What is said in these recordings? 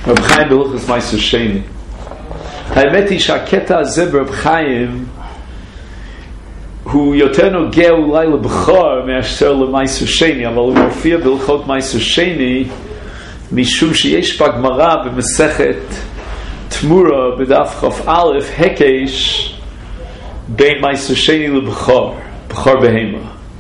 רב חיים בהלכות מייסר שני. האמת היא שהקטע הזה ברב חיים הוא יותר נוגע אולי לבכור מאשר למייסר שני, אבל הוא מופיע בהלכות מייסר שני משום שיש בגמרא במסכת תמורה בדף כ"א הקש בין מייסר שני לבכור, בכור בהמה.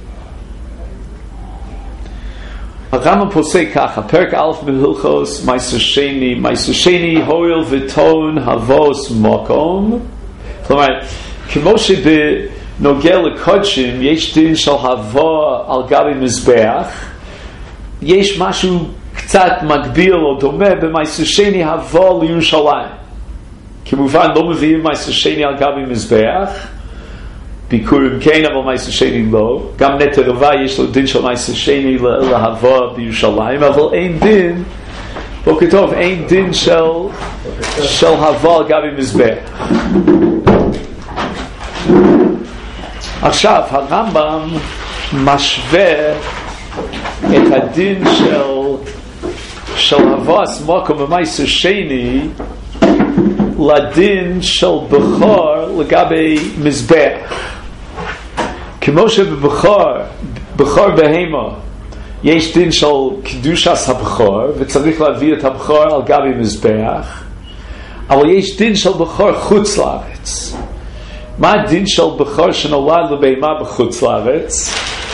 הרמב"ם פוסק ככה, פרק א' בהלכות מייסר שני הואיל וטעון הבוס מקום, כלומר כמו שבנוגע לקודשים יש דין של הבוא על גבי מזבח, יש משהו קצת מקביל או דומה במייסר שני הבוא לירושלים. כמובן לא מביאים מייסר שני על גבי מזבח, ביקורים כן, אבל מייסר שני לא. גם נטר רבה יש לו דין של מייסר שני להבוא בירושלים, אבל אין דין, בוקר טוב, אין דין של הבוא על גבי מזבח. עכשיו הרמב"ם משווה את הדין של הבוס מקום במייסר שני לדין של בכור לגבי מזבח. כמו שבכור בהמה יש דין של קדושת הבכור וצריך להביא את הבכור על גבי מזבח, אבל יש דין של בכור חוץ לארץ. מה הדין של בכור שנולד לבהמה בחוץ לארץ?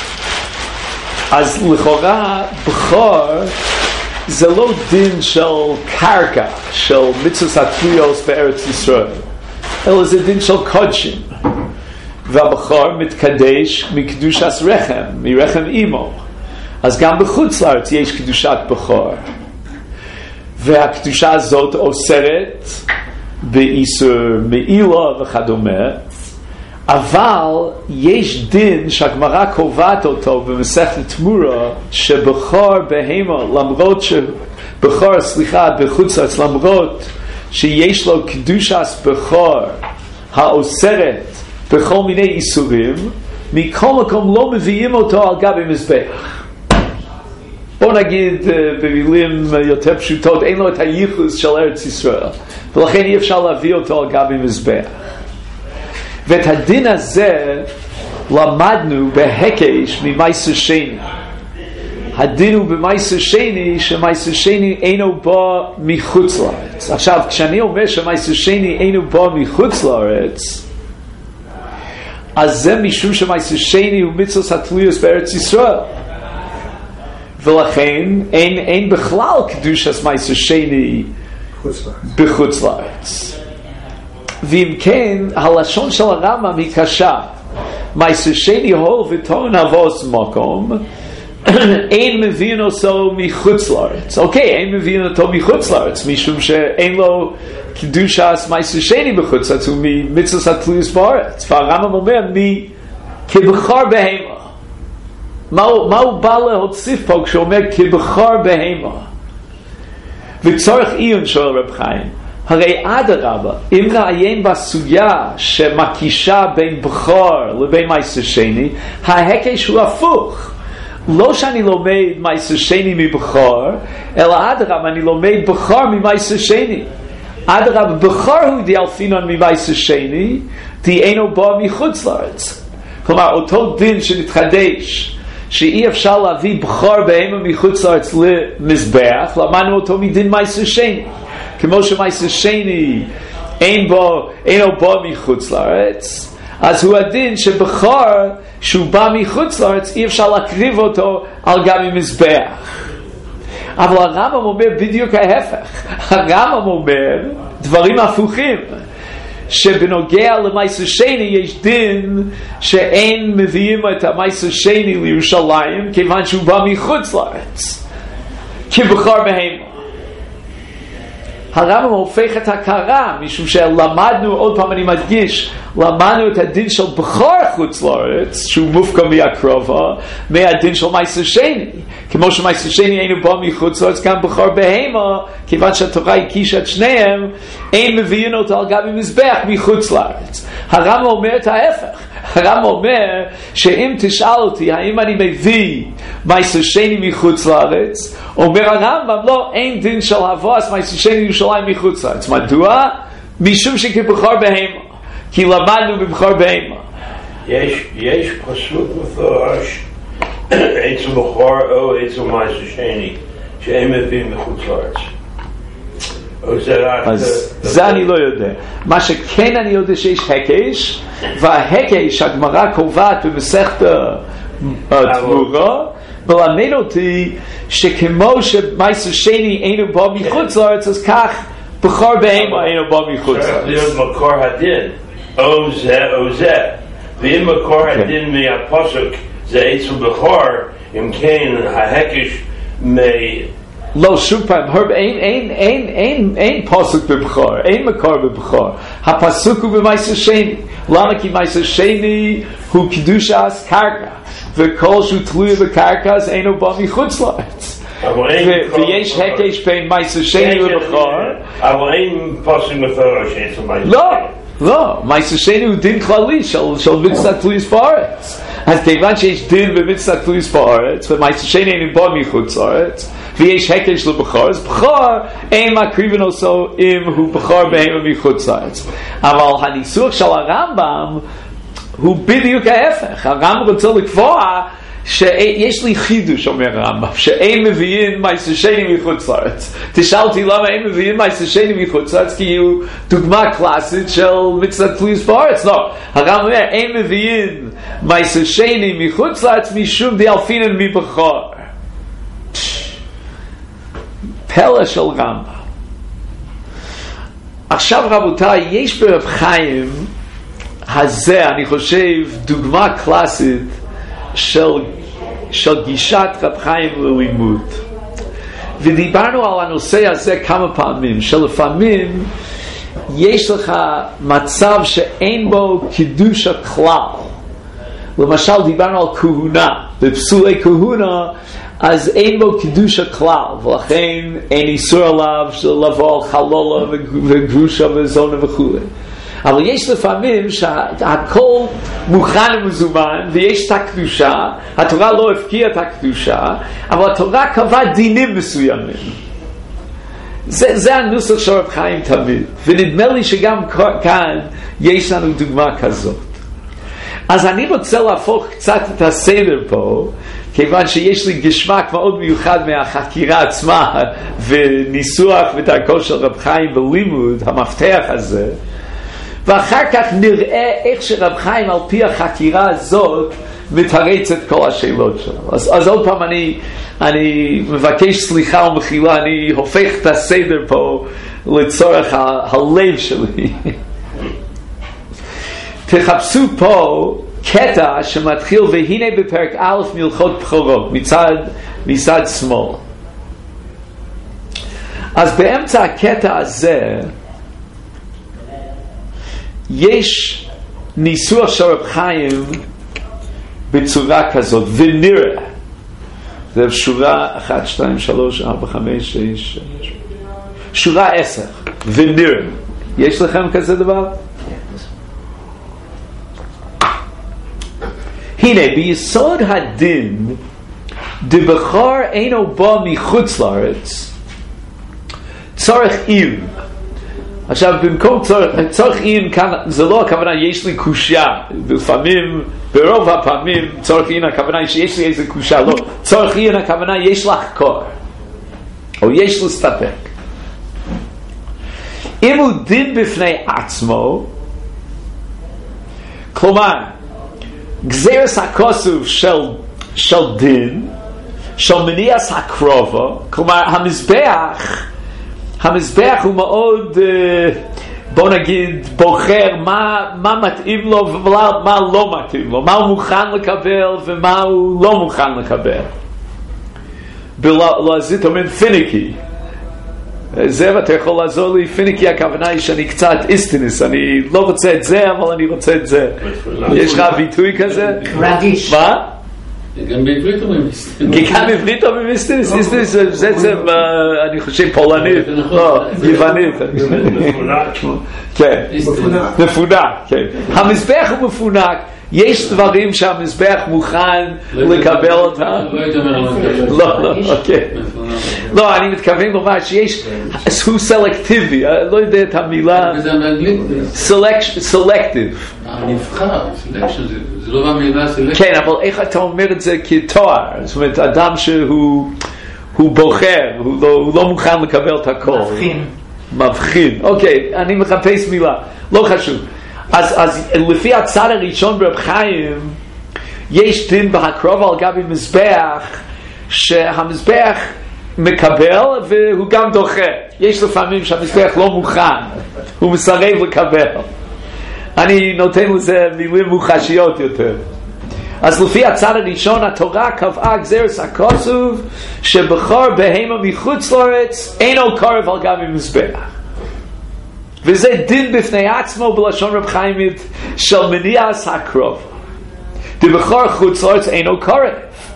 אז לכאורה בכור זה לא דין של קרקע, של מצוות התלויות בארץ ישראל, אלא זה דין של קודשים. והבכור מתקדש מקדושת רחם, מרחם אימו. אז גם בחוץ לארץ יש קדושת בכור. והקדושה הזאת אוסרת באיסור מעילה וכדומה, אבל יש דין שהגמרא קובעת אותו במסכת תמורה, שבכור בהמה, למרות בחוץ לארץ, למרות שיש לו קדושת בכור האוסרת בכל מיני איסורים, מכל מקום לא מביאים אותו על גבי מזבח. בוא נגיד במילים יותר פשוטות, אין לו את הייחוס של ארץ ישראל, ולכן אי אפשר להביא אותו על גבי מזבח. ואת הדין הזה למדנו בהקש ממייסר שני. הדין הוא במייסר שני שמייסר שני אינו בא מחוץ לארץ. עכשיו כשאני אומר שמייסר שני אינו בא מחוץ לארץ, אז זה משום שמייסר שני הוא מצוות התלויות בארץ ישראל, ולכן אין בכלל קדושת מייסר שני בחוץ לארץ. ואם כן, הלשון של הרמב"ם היא קשה. מייסר שני הואיל וטעון הבוס מקום, אין מבין אותו מחוץ לארץ. אוקיי, אין מבין אותו מחוץ לארץ, משום שאין לו קדושת מייסר שני בחוץ לארץ, הוא ממצוות התלויות בארץ. והרמב"ם אומר כבכור בהמה. מה הוא בא להוסיף פה כשאומר כבכור בהמה? וצורך עיון שואל רב חיים, הרי אדרבה, אם נעיין בסוגיה שמקישה בין בכור לבין מייסר שני, ההקש הוא הפוך. לא שאני לומד מייסר שני מבכור, אלא אדרבה, אני לומד בכור ממייסר שני. אדרבה, בכור הוא דיאלפינון ממייסר שני, דהיינו בא מחוץ לארץ. כלומר, אותו דין שנתחדש, שאי אפשר להביא בכור בהמה מחוץ לארץ למזבח, למדנו אותו מדין מייסר שני. כמו שמייסר שני אינו בא מחוץ לארץ, אז הוא הדין שבכור שהוא בא מחוץ לארץ אי אפשר להקריב אותו על גבי מזבח. אבל הרמב"ם אומר בדיוק ההפך. הרמב"ם אומר דברים הפוכים, שבנוגע למייסר שני יש דין שאין מביאים את המייסר שני לירושלים כיוון שהוא בא מחוץ לארץ כבכור בהמה. הרמב"ם הופך את הכרה, משום שלמדנו, עוד פעם אני מדגיש, למדנו את הדין של בכור חוץ לארץ, שהוא מופקע מהקרובה, מהדין של מייסר שני. כמו שמייסר שני אינו בא מחוץ לארץ, גם בכור בהמה, כיוון שהתורה הקישה את שניהם, אין מביאים אותו על גבי מזבח מחוץ לארץ. הרמב"ם אומר את ההפך. הרמב"ם אומר שאם תשאל אותי האם אני מביא מייסר שני מחוץ לארץ, אומר הרמב"ם לא, אין דין של הבוס מייסר שני ירושלים מחוץ לארץ. מדוע? משום שכבכור בהמה, כי למדנו בבכור בהמה. יש פסוק מפורש עצם בכור או עצם מייסר שני שהם מביאים מחוץ לארץ. אז זה אני לא יודע. מה שכן אני יודע שיש הקש, וההקש הגמרא קובעת במסכת תמורה מלמד אותי שכמו שמייסר שני אינו בא מחוץ לארץ, אז כך בכור בהמה אינו בא מחוץ לארץ. צריך להיות מקור הדין או זה או זה, ואם מקור הדין מהפסוק זה עצם בכור, אם כן ההקש לא, שוב פעם, אין פסוק בבכור, אין מקור בבכור. הפסוק הוא במייסר שני. למה? כי מייסר שני הוא קדושת קרקע, וכל שהוא תלוי בקרקע אז אינו בא מחוץ לארץ. ויש הקש בין מייסר שני ובכור. אבל אין פסוק מפורש עצם מייסר שני. לא, מייסר שני הוא דין כללי של מצוות תלויות בארץ. אז כיוון שיש דין במצוות תלויות בארץ, ומייסר שני אינו בא מחוץ לארץ, ויש הקש לבכור, אז בכור אין מקריבים אותו אם הוא בכור בהמה מחוץ לארץ. אבל הניסוח של הרמב"ם הוא בדיוק ההפך. הרמב"ם רוצה לקבוע שיש לי חידוש, אומר הרמב"ם, שאין מביאים מייסר שני מחוץ לארץ. תשאלתי למה אין מביאים מייסר שני מחוץ לארץ, כי הוא דוגמה קלאסית של מצוות תלויות בארץ. לא, הרמב"ם אומר אין מביאים מייסר שני מחוץ לארץ משום דאלפינן מבכור. פלא של רמב"ם. עכשיו רבותיי, יש ברב חיים הזה, אני חושב, דוגמה קלאסית של גישת רב חיים ללימוד. ודיברנו על הנושא הזה כמה פעמים, שלפעמים יש לך מצב שאין בו קידוש הכלל. למשל דיברנו על כהונה, בפסולי כהונה אז אין בו קידוש הכלל, ולכן אין איסור עליו לבוא על חלולה וגרושה וזונה וכו'. אבל יש לפעמים שהכל מוכן ומזומן ויש את הקדושה, התורה לא הפקיעה את הקדושה, אבל התורה קבעה דינים מסוימים. זה הנוסח של רב חיים תמיד, ונדמה לי שגם כאן יש לנו דוגמה כזאת. אז אני רוצה להפוך קצת את הסדר פה, כיוון שיש לי גשמק מאוד מיוחד מהחקירה עצמה וניסוח ודרכו של רב חיים בלימוד, המפתח הזה, ואחר כך נראה איך שרב חיים על פי החקירה הזאת מתרץ את כל השאלות שלו. אז עוד פעם אני מבקש סליחה ומחילה, אני הופך את הסדר פה לצורך הלב שלי. תחפשו פה קטע שמתחיל והנה בפרק א' מהלכות בכורות מצד שמאל. אז באמצע הקטע הזה יש ניסוח של רב חיים בצורה כזאת, ונראה זה שורה 1, 2, 3, 4, 5, 6 שורה 10, ונראה. יש לכם כזה דבר? הנה, ביסוד הדין דבכור אינו בא מחוץ לארץ צורך עיון. עכשיו, במקום צורך עיון כאן, זה לא הכוונה יש לי קושיה, לפעמים, ברוב הפעמים צורך עיון הכוונה שיש לי איזה קושיה, לא, צורך עיון הכוונה יש לחקור או יש להסתפק. אם הוא דין בפני עצמו, כלומר גזירס הכוסוף של דין, של מניעס הקרובה, כלומר המזבח הוא מאוד, בוא נגיד, בוחר מה מתאים לו ומה לא מתאים לו, מה הוא מוכן לקבל ומה הוא לא מוכן לקבל. בלעזית אומרים פיניקי. זה ואתה יכול לעזור לי, פיניקי הכוונה היא שאני קצת איסטינס, אני לא רוצה את זה אבל אני רוצה את זה. יש לך ביטוי כזה? רגיש. מה? גם בעברית אומרים מיסטר. גם בעברית אומרים מיסטר? זה אני חושב פולנית, לא, יוונית. כן, מפונק, כן. המזבח הוא מפונק, יש דברים שהמזבח מוכן לקבל אותם. לא, אוקיי. לא, אני מתכוון לומר שיש, הוא סלקטיבי, לא יודע את המילה. זה באנגלית? סלקטיב. נבחר, סלקשן, זה לא במילה סלקשן. כן, אבל איך אתה אומר את זה כתואר? זאת אומרת, אדם שהוא בוחר, הוא לא מוכן לקבל את הכל. מבחין. אוקיי, אני מחפש מילה, לא חשוב. אז לפי הצד הראשון ברב חיים, יש דין בהקרוב על גבי מזבח, שהמזבח מקבל והוא גם דוחה. יש לפעמים שהמזבח לא מוכן, הוא מסרב לקבל. אני נותן לזה מילים מוחשיות יותר. אז לפי הצד הראשון, התורה קבעה גזירת הכוסוב שבחור בהמה מחוץ לארץ אינו קרב על גבי מזבח. וזה דין בפני עצמו בלשון רב חיימית של מניעת הקרוב. דבחור חוץ לארץ אינו קרב.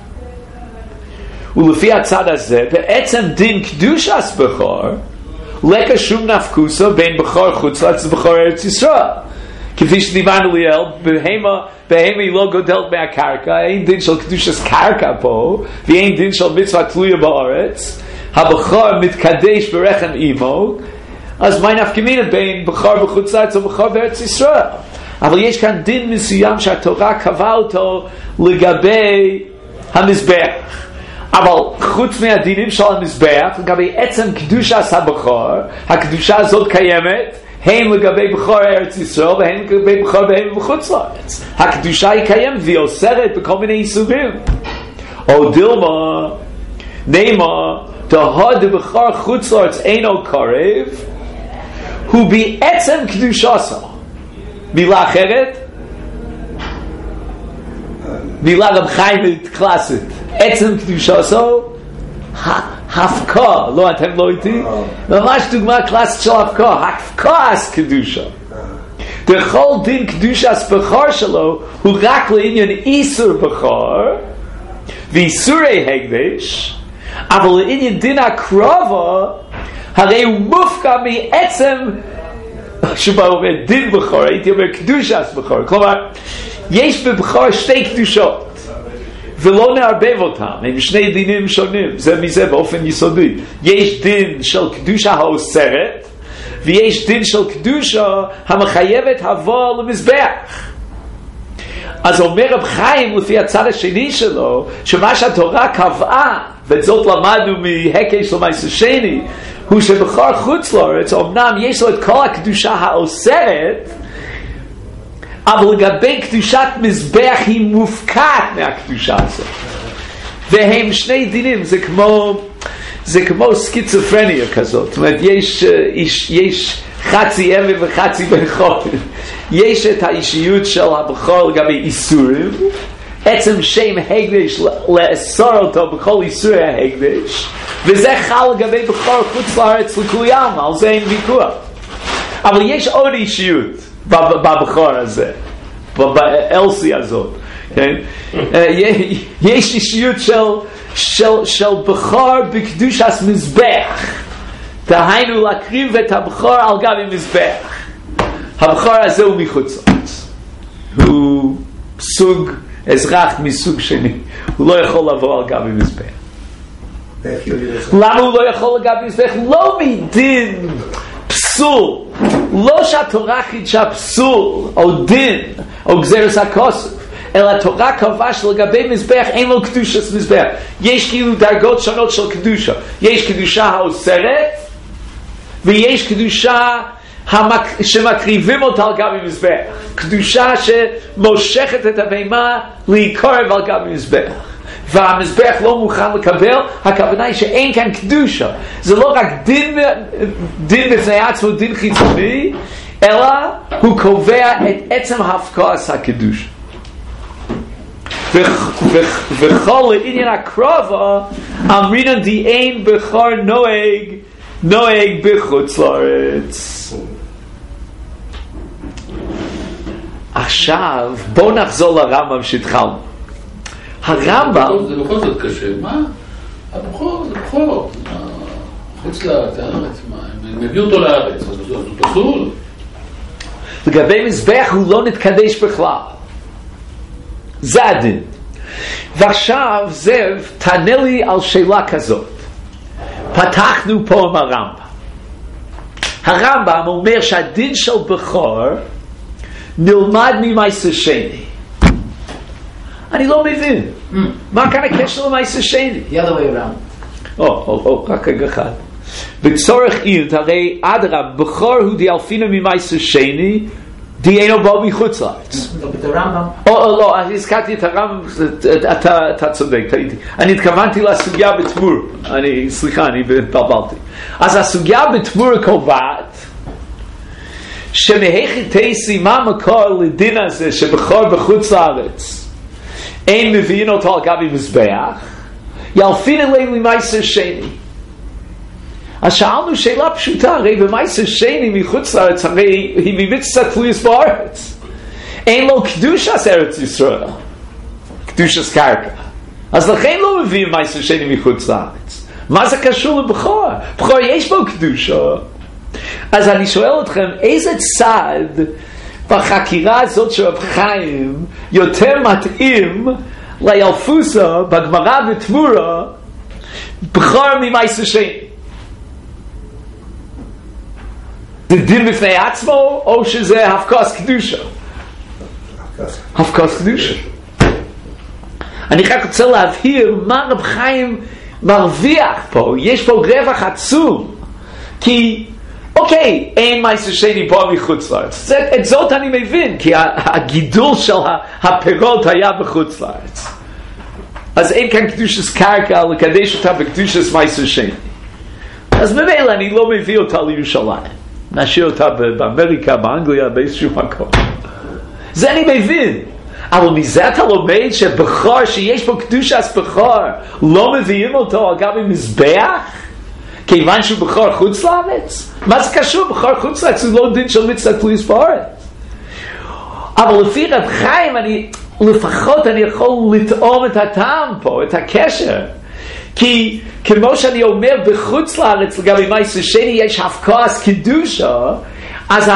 ולפי הצד הזה, בעצם דין קדושת בחור, לקה שום נפקוסה בין בחור חוץ לארץ ובחור ארץ ישראל. כפי שדיברנו ליאל, בהמה היא לא גודלת מהקרקע, אין דין של קדושת קרקע פה, ואין דין של מצווה תלויה בארץ. הבחור מתקדש ברחם אימו, אז מה נפקמינה בין בחור בחוץ לארץ ובחור בארץ ישראל? אבל יש כאן דין מסוים שהתורה קבעה אותו לגבי המזבח. אבל חוץ מהדינים של המזבח, לגבי עצם קדושת הבחור, הקדושה הזאת קיימת, הן לגבי בחור ארץ ישראל והן לגבי בחור בהמה בחוץ לארץ. הקדושה היא קיימת והיא אוסרת בכל מיני איסורים. או דילמה, נאמר, דהוד בחור חוץ לארץ אינו קרב, הוא בעצם קדושתו. מילה אחרת? מילה רב חיימית קלאסית. עצם קדושתו, הפקה. לא, אתם לא איתי? ממש דוגמה קלאסית של הפקה. הפקת קדושה. בכל דין קדושת בחור שלו הוא רק לעניין איסור בחור ואיסורי הקדש, אבל לעניין דין הקרובה הרי הוא מופקע מעצם שבה אומר דין בחור, הייתי אומר קדושת בחור. כלומר, יש בבחור שתי קדושות ולא נערבב אותם, הם שני דינים שונים זה מזה באופן יסודי. יש דין של קדושה האוסרת ויש דין של קדושה המחייבת הבוא למזבח. אז אומר רב חיים לפי הצד השני שלו שמה שהתורה קבעה, וזאת למדנו מהקש למעשה שני, הוא שבחור חוץ לארץ אמנם יש לו את כל הקדושה האוסרת, אבל לגבי קדושת מזבח היא מופקעת מהקדושה הזאת. והם שני דינים, זה כמו סקיצופרניה כזאת. זאת אומרת, יש חצי אמת וחצי בן חופן. יש את האישיות של הבחור לגבי איסורים, עצם שם הקדש לאסור אותו בכל איסורי ההקדש, וזה חל לגבי בחור חוץ לארץ לכולי עלמא, על זה אין ויכוח. אבל יש עוד אישיות בבחור הזה, באלסי הזאת, כן? יש אישיות של בחור בקדושת מזבח, דהיינו להקריב את הבחור על גבי מזבח. הבחור הזה הוא מחוץ לארץ, הוא סוג אזרח מסוג שני, הוא לא יכול לבוא על גבי מזבח. למה הוא לא יכול לגבי מזבח? לא מדין פסול, לא שהתורה חידשה פסול או דין או גזירת הכוסף, אלא התורה קבעה שלגבי מזבח אין לו קדושת מזבח. יש כאילו דרגות שונות של קדושה, יש קדושה האוסרת ויש קדושה שמקריבים אותה על גבי מזבח, קדושה שמושכת את הבהמה להיקרב על גבי מזבח, והמזבח לא מוכן לקבל. הכוונה היא שאין כאן קדושה, זה לא רק דין בפני עצמו, דין חיצוני, אלא הוא קובע את עצם ההפקעת הקדושה. וכל לעניין הקרובה אמרינן די אין בחור נוהג בחוץ לארץ. עכשיו בואו נחזור לרמב"ם שהתחלנו. הרמב"ם... זה בכל זאת קשה, מה? הבכור זה בכור, חוץ לארץ, הם הביאו אותו לארץ, אז הוא פסול. לגבי מזבח הוא לא נתקדש בכלל. זה הדין. ועכשיו זאב, תענה לי על שאלה כזאת. פתחנו פה עם הרמב"ם אומר שהדין של בכור נלמד ממעשר שני. אני לא מבין. מה כאן הקשר למעשר שני? יד וירם. רק רגע אחד. בצורך עיר, הרי אדרבה, בכור הוא דיאלפינו ממעשר שני, די אינו בא מחוץ לארץ. לא, הזכרתי את הרמב"ם, אתה צודק, טעיתי. אני התכוונתי לסוגיה בתמור. סליחה, אני התבלבלתי. אז הסוגיה בתמור קובעת שמהיכי תייסי מה המקור לדין הזה שבכור בחוץ לארץ אין מביאים אותו על גבי מזבח, ילפין אלינו למעשר שני. אז שאלנו שאלה פשוטה, הרי במעשר שני מחוץ לארץ, הרי היא ממצוות תלויות בארץ. אין לו קדושת ארץ ישראל, קדושת קרקע. אז לכן לא מביאים מעשר שני מחוץ לארץ. מה זה קשור לבכור? בכור יש בו קדושה. אז אני שואל אתכם, איזה צד בחקירה הזאת של רב חיים יותר מתאים לילפוסה בגמרא בתמורה בכור ממעשר שני? זה דין בפני עצמו או שזה הפקוס קדושה? הפקוס קדושה. אני רק רוצה להבהיר מה רב חיים מרוויח פה. יש פה רווח עצום, כי אוקיי, אין מעשר שני פה מחוץ לארץ. את זאת אני מבין, כי הגידול של הפירות היה בחוץ לארץ. אז אין כאן קדושת קרקע לקדש אותה בקדושת מעשר שני. אז ממילא אני לא מביא אותה לירושלים. נשאיר אותה באמריקה, באנגליה, באיזשהו מקום. זה אני מבין. אבל מזה אתה לומד שבכור שיש פה קדושת בכור לא מביאים אותו על גבי מזבח? כיוון שהוא בכור חוץ לארץ? מה זה קשור? בכור חוץ לארץ הוא לא דין של מצוות תלויות בארץ. אבל לפי רב חיים לפחות אני יכול לטעום את הטעם פה, את הקשר. כי כמו שאני אומר בחוץ לארץ לגבי מעשר שני יש הפקוס קדושה, אז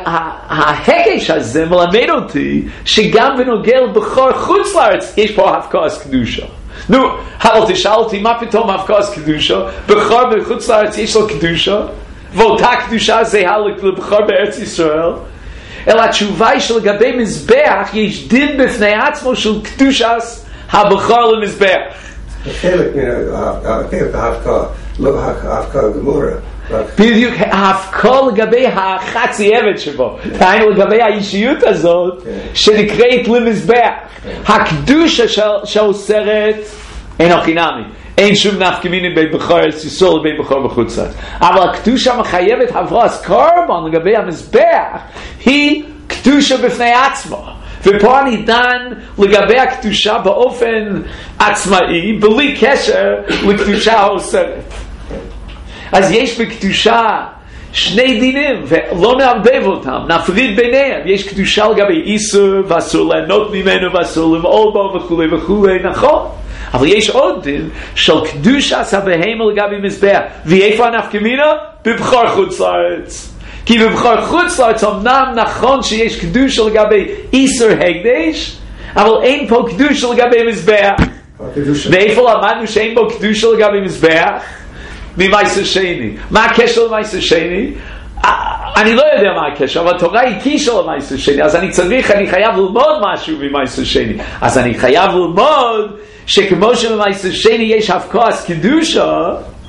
ההקש הזה מלמד אותי שגם בנוגע לבכור חוץ לארץ יש פה הפקוס קדושה. נו, אבל תשאל אותי מה פתאום הפקוס קדושה? בכור בחוץ לארץ יש לו קדושה, ואותה קדושה זהה לבכור בארץ ישראל. אלא התשובה היא שלגבי מזבח יש דין בפני עצמו של קדושת הבכור למזבח. חלק מההפקה, לא ההפקה הגמורה. בדיוק, ההפקה לגבי החצי עבד שבו, דהיינו לגבי האישיות הזאת שנקראת למזבח. הקדושה שאוסרת אין חינמי, אין שום נפקא מינה בין בכור ארץ ישראל לבין בכור בחוץ לארץ. אבל הקדושה מחייבת הבראת קורבן לגבי המזבח היא קדושה בפני עצמו. ופה אני דן לגבי הקדושה באופן עצמאי, בלי קשר לקדושה האוסרת. אז יש בקדושה שני דינים, ולא נערבב אותם, נפריד ביניהם. יש קדושה לגבי איסור, ואסור ליהנות ממנו, ואסור למעול בו, וכו' וכו', נכון. אבל יש עוד דין של קדושת הבהמה לגבי מזבח. ואיפה הנפקא מינה? בבכור חוץ לארץ. כי בבכור חוץ לארץ אמנם נכון שיש קדושה לגבי איסור הקדש, אבל אין פה קדושה לגבי מזבח. ואיפה למדנו שאין פה קדושה לגבי מזבח? ממעשר שני. מה הקשר למעשר שני? אני לא יודע מה הקשר, אבל התורה היא קישה למעשר שני, אז אני חייב ללמוד משהו ממעשר שני. אז אני חייב ללמוד שכמו שבמעשר שני יש הפקוס קדושה,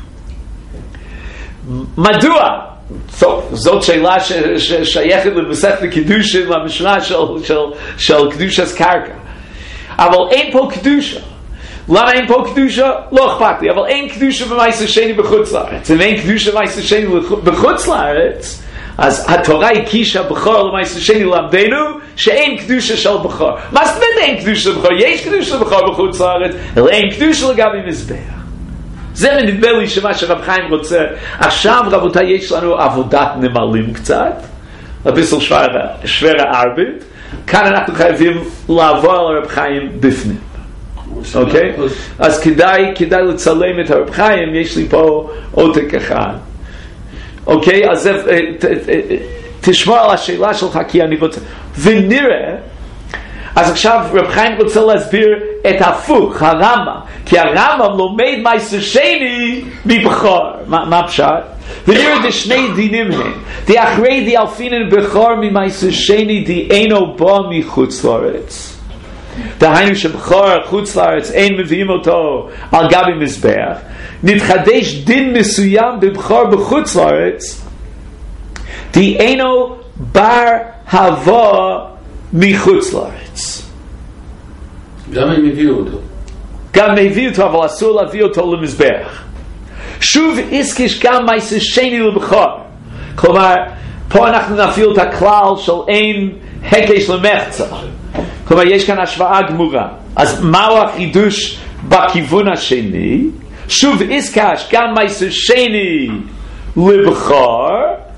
מדוע? זאת שאלה ששייכת למסכת קידושין, למשנה של קדושת קרקע. אבל אין פה קדושה. למה אין פה קדושה? לא אכפת לי, אבל אין קדושה במעשר שני בחוץ לארץ. אם אין קדושה במעשר שני בחוץ לארץ, אז התורה היא קישה בכור למעשר שני למדנו שאין קדושה של בכור. מה זאת אומרת אין קדושה בכור? יש קדושה בכור בחוץ לארץ, אלא אין קדושה לגבי מזבח. זה נדמה לי שמה שרב חיים רוצה. עכשיו רבותיי, יש לנו עבודת נמלים קצת, לביסל שוורה ערבית. כאן אנחנו חייבים לעבור על רב חיים בפנים. אוקיי? אז כדאי לצלם את הרב חיים, יש לי פה עותק אחד. אוקיי? אז תשמור על השאלה שלך, כי אני רוצה... ונראה, אז עכשיו רב חיים רוצה להסביר את ההפוך, הרמב"ם, כי הרמב"ם לומד מעשר שני מבכור. מה פשט? ונראה די שני דינים הם. די אחרי די אלפינן בכור ממעשר שני די אינו בא מחוץ לארץ. דהיינו שבכור חוץ לארץ אין מביאים אותו על גבי מזבח. נתחדש דין מסוים בבכור בחוץ לארץ. די אינו בר הווה מחוץ לארץ. גם הם הביאו אותו. גם הביאו אותו, אבל אסור להביא אותו למזבח. שוב איסקיש גם מעשר שני לבכור. כלומר, פה אנחנו נפעיל את הכלל של אין הקש למחצה. כלומר, יש כאן השוואה גמורה. אז מהו החידוש בכיוון השני? שוב איסקש גם מעשר שני לבכור.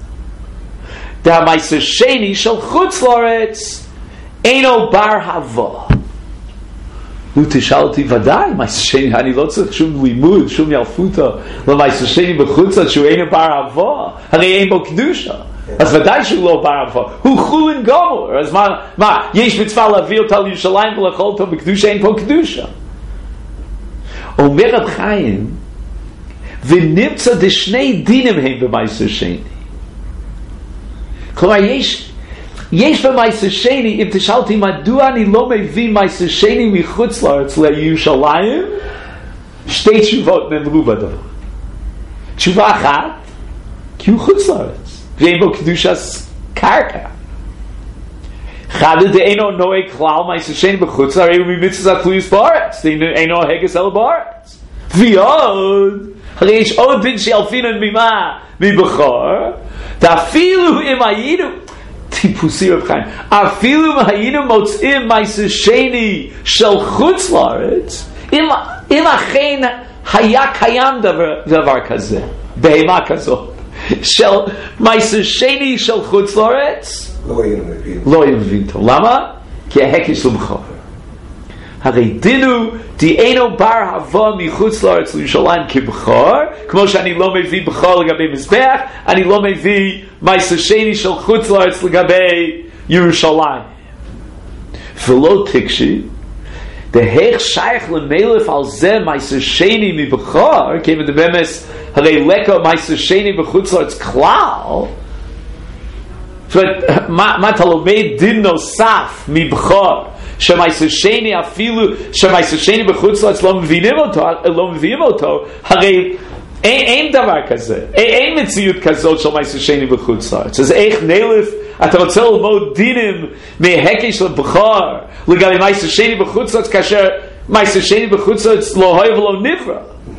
והמעשר שני של חוץ לארץ אינו בר הווה. תשאל אותי, ודאי, מעשר שני, אני לא צריך שום לימוד, שום ילפותא למעשר שני בחוץ לארץ שהוא אינו בר הווה, הרי אין בו קדושה. אז ודאי שהוא לא בר הווה, הוא חולין גמור. אז מה, יש מצווה להביא אותה לירושלים ולאכול אותו בקדושה, אין פה קדושה. אומר רב חיים, ונמצא דשני דינים הם במעשר שני. כלומר, יש במעשר שני, אם תשאל אותי מדוע אני לא מביא מעשר שני מחוץ לארץ לירושלים, שתי תשובות נאמרו בדבר. תשובה אחת, כי הוא חוץ לארץ, ואין בו קדושת קרקע. אחד דאינו נוהג כלל מעשר שני בחוץ, הרי הוא ממצוות התלויות בארץ, אינו הגס אלא בארץ. ועוד, הרי יש עוד דין שאלפינן מבכור, ואפילו אם היינו, טיפוסי רב חיים, אפילו אם היינו מוצאים מעשר שני של חוץ לארץ, אם אכן היה קיים דבר כזה, בהמה כזאת, של מעשר שני של חוץ לארץ, לא היינו מבין טוב. למה? כי ההקש לבכור. הרי דינו דאינו בר הווה מחוץ לארץ לירושלים כבכור, כמו שאני לא מביא בכור לגבי מזבח, אני לא מביא מעשר שני של חוץ לארץ לגבי ירושלים. ולא תקשי, דהך שייך למלף על זה מעשר שני מבכור, כי מדבמס הרי לקו מעשר שני בחוץ לארץ כלל, מה אתה לומד דין נוסף מבכור, שמעשר שני אפילו, שמעשר שני בחוץ לארץ לא מביאים אותו, הרי אין דבר כזה, אין מציאות כזאת של מעשר שני בחוץ לארץ. אז איך נלף, אתה רוצה ללמוד דינים מהקש לבכור לגבי מעשר שני בחוץ לארץ, כאשר מעשר שני בחוץ לארץ לא אוהב ולא נברא.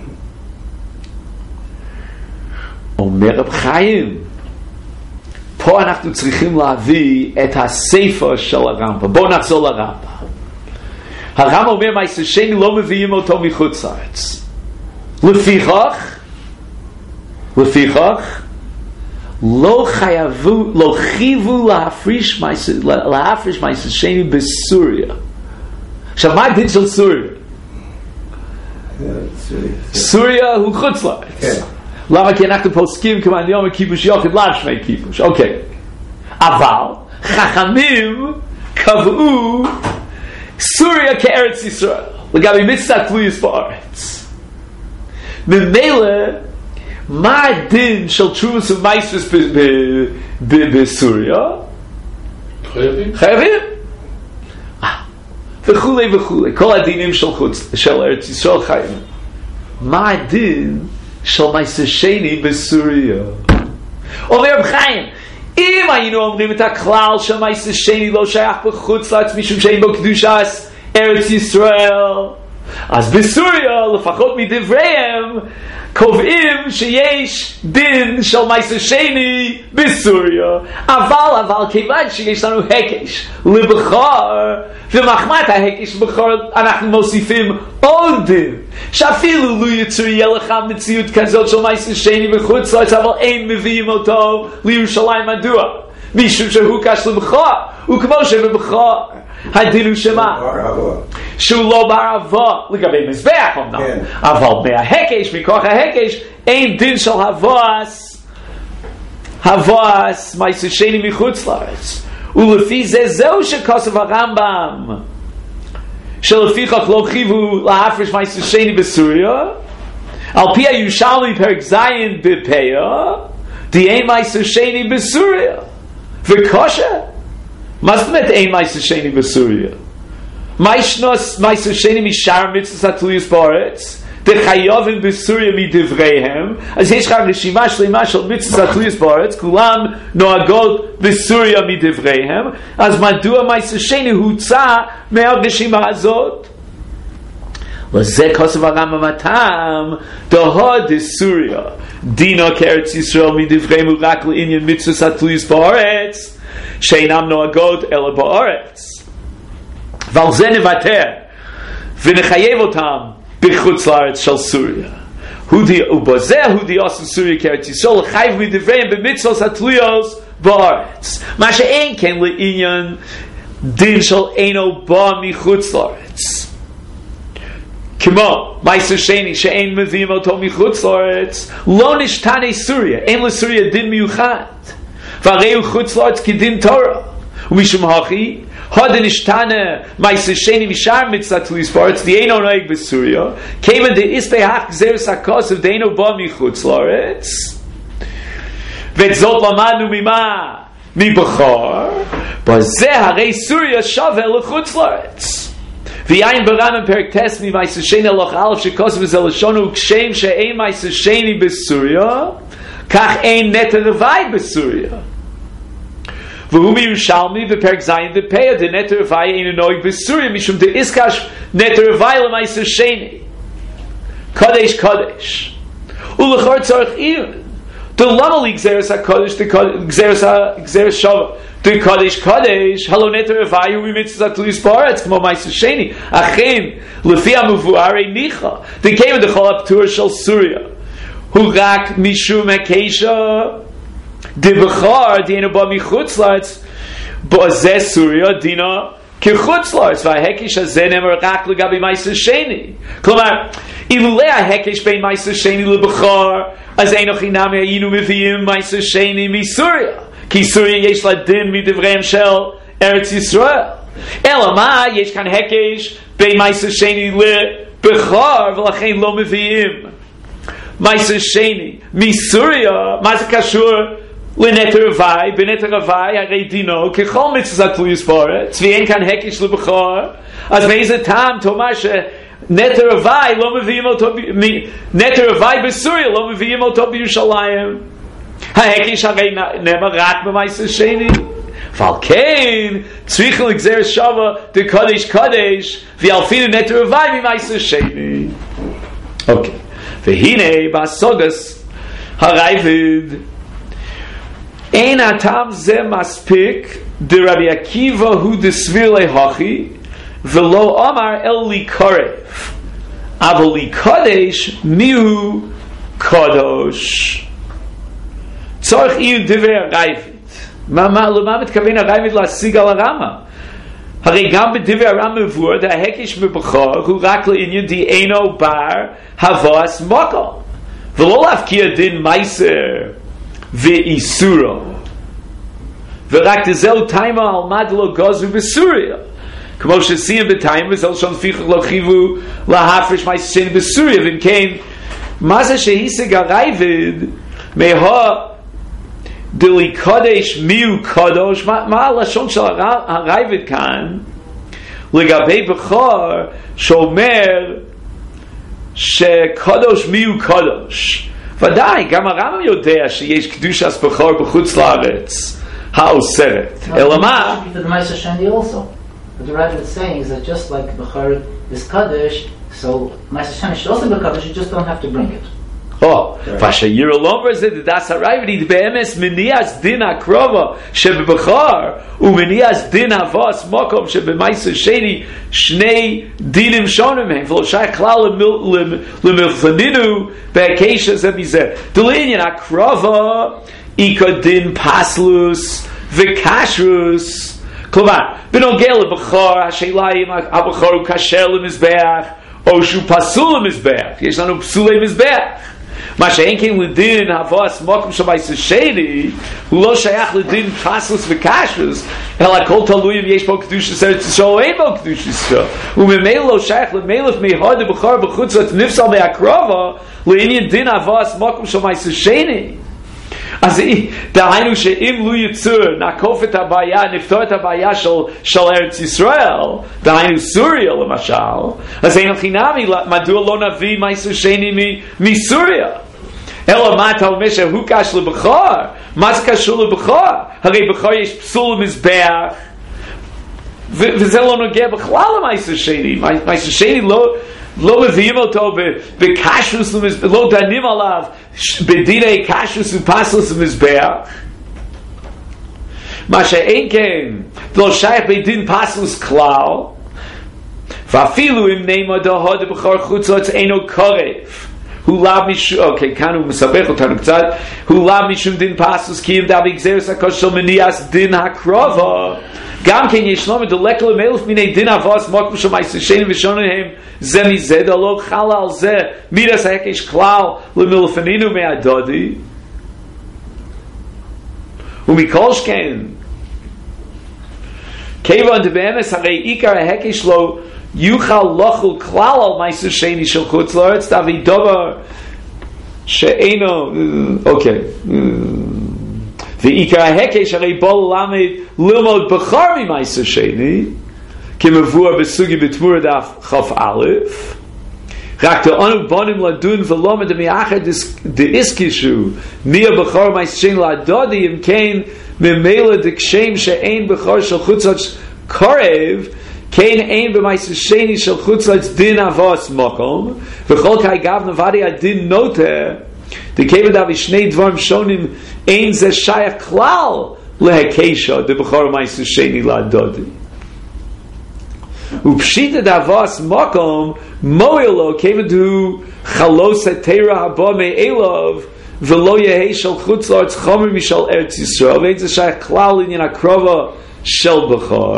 אומר רב חיים, פה אנחנו צריכים להביא את הספר של הרמב"ם. בואו נחזור לרמב"ם. הרמב"ם אומר מעשר שני לא מביאים אותו מחוץ לארץ. לפיכך לא חייבו להפריש מעשר שני בסוריה. עכשיו מה הדין של סוריה? סוריה הוא חוץ לארץ. למה? כי אנחנו פוסקים כמו אני אומר כיבוש יוחד לאו שמי כיבוש. אוקיי. אבל חכמים קבעו סוריה כארץ ישראל לגבי מצוות תלויות בארץ. ממילא מה הדין של תרומות ומעשרות בסוריה? חייבים. וכולי וכולי, כל הדינים של ארץ ישראל חייבים. מה הדין של מעשר שני בסוריה? אומר רב חיים, אם היינו אומרים את הכלל של מעשר שני לא שייך בחוץ לארץ משום שאין בו קדושת ארץ ישראל, אז בסוריה לפחות מדבריהם קובעים שיש דין של מעשר שני בסוריה, אבל כיוון שיש לנו הקש לבכור, ומחמת ההקש לבכור אנחנו מוסיפים עוד דין, שאפילו לא יהיה לך מציאות כזאת של מעשר שני בחוץ לארץ, אבל אין מביאים אותו לירושלים. מדוע? משום שהוא קש לבכור, וכמו שבבכור הדין הוא שמה? שהוא לא בערבה לגבי מזבח אמנם, אבל מההקש, מכוח ההקש, אין דין של הבוס מעשר שני מחוץ לארץ. ולפי זה זהו שכוסף הרמב"ם שלפיכך לא חייבו להפריש מעשר שני בסוריה, על פי הירושלמי פרק זין בפיה אין מעשר שני בסוריה וקושי. מה זאת אומרת אין מעשר שני בסוריה? מה ישנוס מעשר שני משאר מצוות התלויות בארץ דחייבים בסוריה מדבריהם? אז יש לך רשימה שלמה של מצוות התלויות בארץ, כולם נוהגות בסוריה מדבריהם. אז מדוע מעשר שני הוצא מהרשימה הזאת? וזה כוסף הרמב"ם הטעם דהוד דסוריה דינו כארץ ישראל מדבריהם רק לעניין מצוות התלויות בארץ שאינם נוהגות אלא בארץ, ועל זה נוותר ונחייב אותם בחוץ לארץ של סוריה. ובזה הוא דיוס סוריה כארץ ישראל לחייב מדבריהם במצוות התלויות בארץ, מה שאין כן לעניין דין של אינו בא מחוץ לארץ, כמו מעשר שני שאין מביאים אותו מחוץ לארץ. לא נשתנה סוריה, אין לסוריה דין מיוחד, והרי הוא חוץ לארץ כדין תורה. ומשום הכי הוד נשתנה מעשר שני משאר מצוות התלויות בארץ דאינו נוהג בסוריה, כיוון דאיסבהך גזירת הכוסף דאינו בא מחוץ לארץ. ואת זאת למדנו ממה? מבכור. בזה הרי סוריה שווה לחוץ לארץ. ויין ברמב"ם פרק טס ממעשר שני הלכה א' שכוסף בזה לשון הוא כשם שאין מעשר שני בסוריה כך אין נטר רבי בסוריה. והוא מירושלמי בפרק זין בפיה דנטר רבי אין נוהג בסוריה משום דאיסקש נטר רבי למעשר שני קודש קודש ולכור צורך עיון דלמה לי גזירת הקודש גזירת שווה דקודש קודש הלא נטר רבי הוא ממצוות התלויות בארץ כמו מעשר שני, אכן לפי המבואר הניחה דכיוון דכל הפטור של סוריה הוא רק משום הקשר דבכור דינו בא מחוץ לארץ, בזה סוריה דינו כחוץ לארץ, וההקש הזה נאמר רק לגבי מעשר שני. כלומר אילולא ההקש בין מעשר שני לבכור אז אינו חינם היינו מביאים מעשר שני מסוריה, כי סוריה יש לה דין מדבריהם של ארץ ישראל. אלא מה? יש כאן הקש בין מעשר שני לבכור, ולכן לא מביאים מעשר שני מסוריה. מה זה קשור לנטר רבי? בנטר רבי הרי דינו ככל מצוות התלויות בארץ, ואין כאן הקש לבכור. אז מאיזה טעם תאמר שנטר רבי לא מביאים אותו, נטר רבי בסוריה לא מביאים אותו בירושלים? ההקש הרי נאמר רק במעשר שני, ועל כן צריכים לגזר שווה דקודש קודש ואלפין נטר רבי ממעשר שני. אוקיי, והנה בסוגס הרייבד אין הטעם זה מספיק דרבי עקיבא הוא דסביר להוכי ולא אמר אל לי קורב, אבל לי קודש מיהו קודש. צורך עיון דברי הרייבד. למה מתכוון הרייבד להשיג על הרמב"ם? הרי גם בדברי הרמב"ם מבואר ההקש מבכור הוא רק לעניין דאינו בר הבוס מקום, ולא להפקיע דין מייסר ואיסורו, ורק דזהו תימה על מד לא גוזו בסוריה, כמו שסיים בתימה וזהו שם לפיכך לא חייבו להפריש מעשר שני בסוריה. ואם כן, מה זה שהשיג הרייבד דלי קודש מיהו קודש? מה הלשון של הרייבד כאן לגבי בכור שאומר שקודש מיהו קודש? ודאי, גם הרמב"ם יודע שיש קדושת בכור בחוץ לארץ האוסרת. אלא מה? What the Rav is saying is that just like Bechor is Kaddish, so Ma'aser Sheni should also be Kaddish, you just don't have to bring it. והשייר אלומר זה דדס הרייבד באמס מניעס דין הקרובה שבבכור ומניעס דין אבוס מוקום שבמעשר שני שני דינים שונים הם, ולא שייך כלל למלפנינו בהקש הזה מזה. דלעניין הקרובה איקו דין פסלוס וקשרוס, כלומר, בנוגע לבחור, השאלה אם הבחור הוא כשר למזבח, או שהוא פסול למזבח. יש לנו פסולי מזבח. מה שאין כן לדין הבוס מוקם של מייסר שני, הוא לא שייך לדין פסלוס וקשרוס, אלא הכל תלוי אם יש בו קדושת ארץ ישראל או אין בו קדושת ישראל. וממילא לא שייך למלך מהוד הבחור בחוץ לארץ נפסל מהקרובה, לעניין דין הבוס מוקם של מייסר שני. אז דהיינו שאם לא יצור נעקוף את הבעיה, נפתור את הבעיה של ארץ ישראל, דהיינו סוריה למשל, אז אין חינמי, מדוע לא נביא מייסר שני מסוריה? אלא מה אתה אומר שהוא קש לבחור? מה זה קשור לבחור? הרי בחור יש פסול למזבח, וזה לא נוגע בכלל למייסר שני. מייסר שני לא מביאים אותו בקשרוס למזבח, לא דנים עליו בדיני קשרוס ופסלוס למזבח. מה שאין כן, לא שייך בדין פסלוס כלל, ואפילו אם נעמד ההוד הבחור חוץ לארץ אינו קורב. הוא לאו משום, אוקיי, כאן הוא מסבך אותנו קצת, הוא לאו משום דין פסלוס, כי אם דבי גזירס הקודש של מניעס דין הקרובה, גם כן ישנו מדולק למלך מיני דין אבוס מוקם של מייסר שני ושונם זה מזה, דלא חלה על זה מידס ההקש כלל למלפנינו מהדודי. ומכל שכן, כיוון דבאמס הרי עיקר ההקש לא יוכל לוחל כלל על מייסר שני של חוץ לארץ, דבי דבר שאינו, אוקיי, ועיקר ההקש הרי בוא ללמוד בחור ממייסר שני, כמבואר בסוגי בתמורה דף חוף א', רק תאנו בונים לדון ולומד מאחר דאיסקישו מי הבחור מייסר שני לדודי, אם כן ממילא דקשם שאין בחור של חוץ לארץ קורב, כן אין במייסר שני של חוץ לארץ דין אבוס מוקם, וכל כאגב נבדי הדין נוטה, דכיוון דבי שני דברים שונים אין זה שייך כלל להקשה דבחור מייסר שני לדודי. ופשיט דאבוס מוקם מועיל לו כיוון דו חלוס התורה הבא מאליו ולא יהי של חוץ לארץ חומר משל ארץ ישראל, ואין זה שייך כלל לעניין הקרובה של בחור.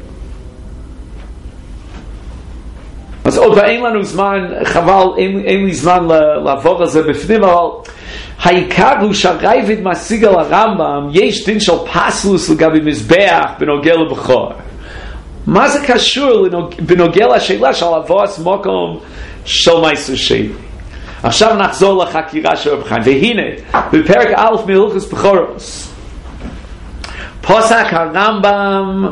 אז עוד אין לנו זמן, חבל, אין לי זמן לעבור על זה בפנים, אבל העיקר הוא שהרייבד משיג על הרמב"ם, יש דין של פסלוס לגבי מזבח בנוגע לבחור. מה זה קשור בנוגע לשאלה של אבוס מוקם של מייסר שני? עכשיו נחזור לחקירה של רב חיים, והנה, בפרק א' מהלכות בכורות, פוסק הרמב"ם,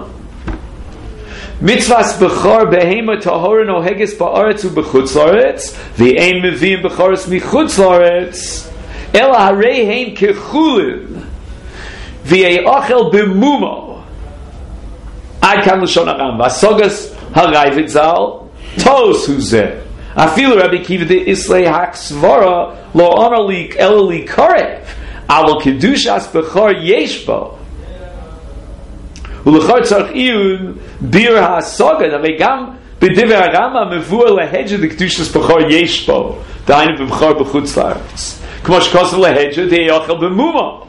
מצווה בכור בהמה טהורה נוהגת בארץ ובחוץ לארץ, ואין מביאים בכורס מחוץ לארץ, אלא הרי הן כחולין, ויהי אוכל במומו. עד כאן לשון הרמב"ם. הסוגס הרייבד ז"ל, תוס הוא זה. אפילו רבי עקיבא דאיסלי הסבורה לא אומר לי אלא לי קורב, אבל קדושת בכור יש בו. ולכן צריך עיון ביר הסוגד, אבל גם בדבר הרמב"ם מבואר להג'ה דקדושת בכור יש בו, דהיינו בבחור בחוץ לארץ. כמו שכוסף להג'ה די אוכל במומו.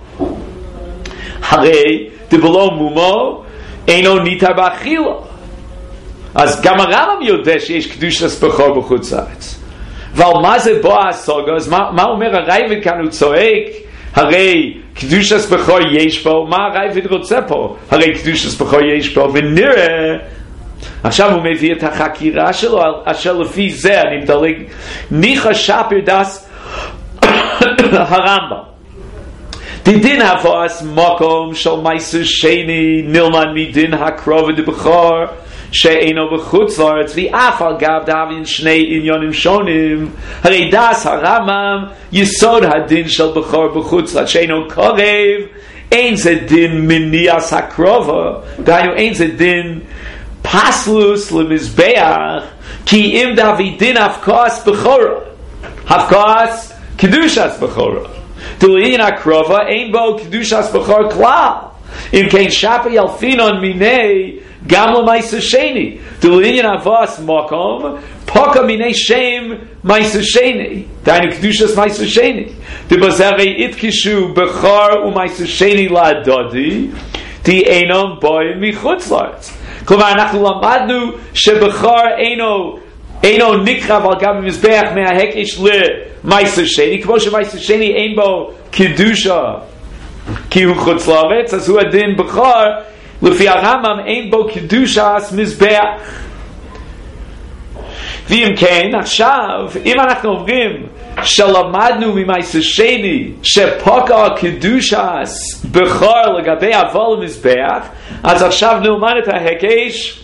הרי דבלא מומו אינו ניתר באכילה. אז גם הרמב"ם יודע שיש קדושת בכור בחוץ לארץ. ועל מה זה בוא הסוגה? אז מה אומר הרייבד כאן? הוא צועק, הרי קדושת בכור יש בו, מה הרייבד רוצה פה? הרי קדושת בכור יש בו, ונראה, עכשיו הוא מביא את החקירה שלו, אשר לפי זה אני מדלג, ניחא שפיר דס הרמב"ם. דין אבוס מוקם של מייסר שני נלמד מדין הקרובה דבכור שאינו בחוץ לארץ, ואף על גב דהבין שני עניונים שונים. הרי דס הרמב"ם יסוד הדין של בכור בחוץ לארץ שאינו קורב, אין זה דין מניעס הקרובה, דהיינו אין זה דין פסלוס למזבח, כי אם דבי דין הפקוס בכורה, הפקוס קדושת בכורה, דלעניין הקרובה אין בו קדושת בכור כלל. אם כן שפי ילפינון מיני גם למייסר שני, דלעניין אבוס מוקם פוקה מיני שם מייסר שני, דהיינו קדושת מייסר שני. דבזה הרי התקשו בכור ומייסר שני לדודי, די אינם בוים מחוץ לארץ. כלומר, אנחנו למדנו שבכור אינו נקרב על גבי מזבח מההקש למייסר שני, כמו שמייסר שני אין בו קידושה כי הוא חוץ לארץ, אז הוא הדין בכור, לפי הרמב"ם אין בו קידושה מזבח. ואם כן, עכשיו, אם אנחנו אומרים שלמדנו ממייסר שני שפוקע קידושס בכור לגבי אבוא למזבח, אז עכשיו נלמד את ההקש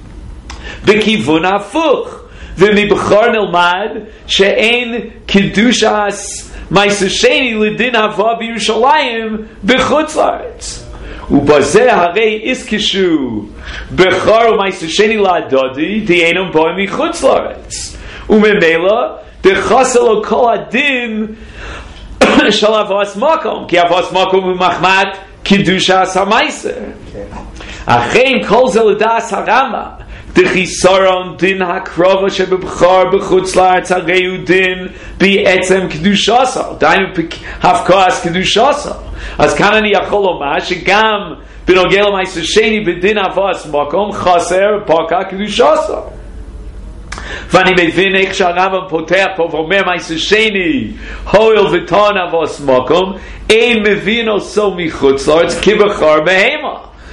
בכיוון ההפוך, ומבכור נלמד שאין קידושס מייסר שני לדין אבוא בירושלים בחוץ לארץ. ובזה הרי איסקשו בכור ומייסר שני להדודי דהיינו בו מחוץ לארץ, וממילא דחסר לו כל הדין של אבוס מקום, כי אבוס מקום הוא מחמת קידושת המייסר. אכן כל זה לדעת הרמב"ם דחיסרון דין הקרובה שבבכור בחוץ לארץ הרי הוא דין בעצם קדושתו, דהיינו הפקעת קדושתו. אז כאן אני יכול לומר שגם בנוגע למייסר שני בדין אבוס מקום חסר פקע קדושתו. ואני מבין איך שהרמב"ם פותח פה ואומר מייסר שני הואיל וטען אבוס מקום אין מבין עושו מחוץ לארץ כבכור בהמה.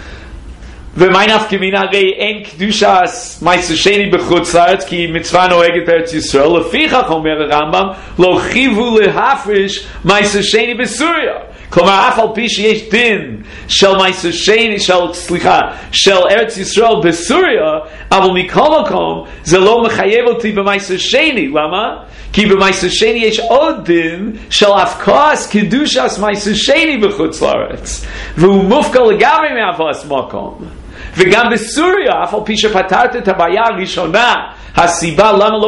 ומה נפקא מינה? הרי אין קדושת מייסר שני בחוץ לארץ כי מצווה נוהגת בארץ ישראל. לפיכך אומר הרמב"ם לא חייבו להפריש מייסר שני בסוריה. כלומר אף על פי שיש דין של מייסר שני של ארץ ישראל בסוריה, אבל מכל מקום זה לא מחייב אותי במייסר שני. למה? כי במייסר שני יש עוד דין של הפקעת קדושת מייסר שני בחוץ לארץ, והוא מופקע לגמרי מאבוס מקום. וגם בסוריה, אף על פי שפתרת את הבעיה הראשונה, הסיבה למה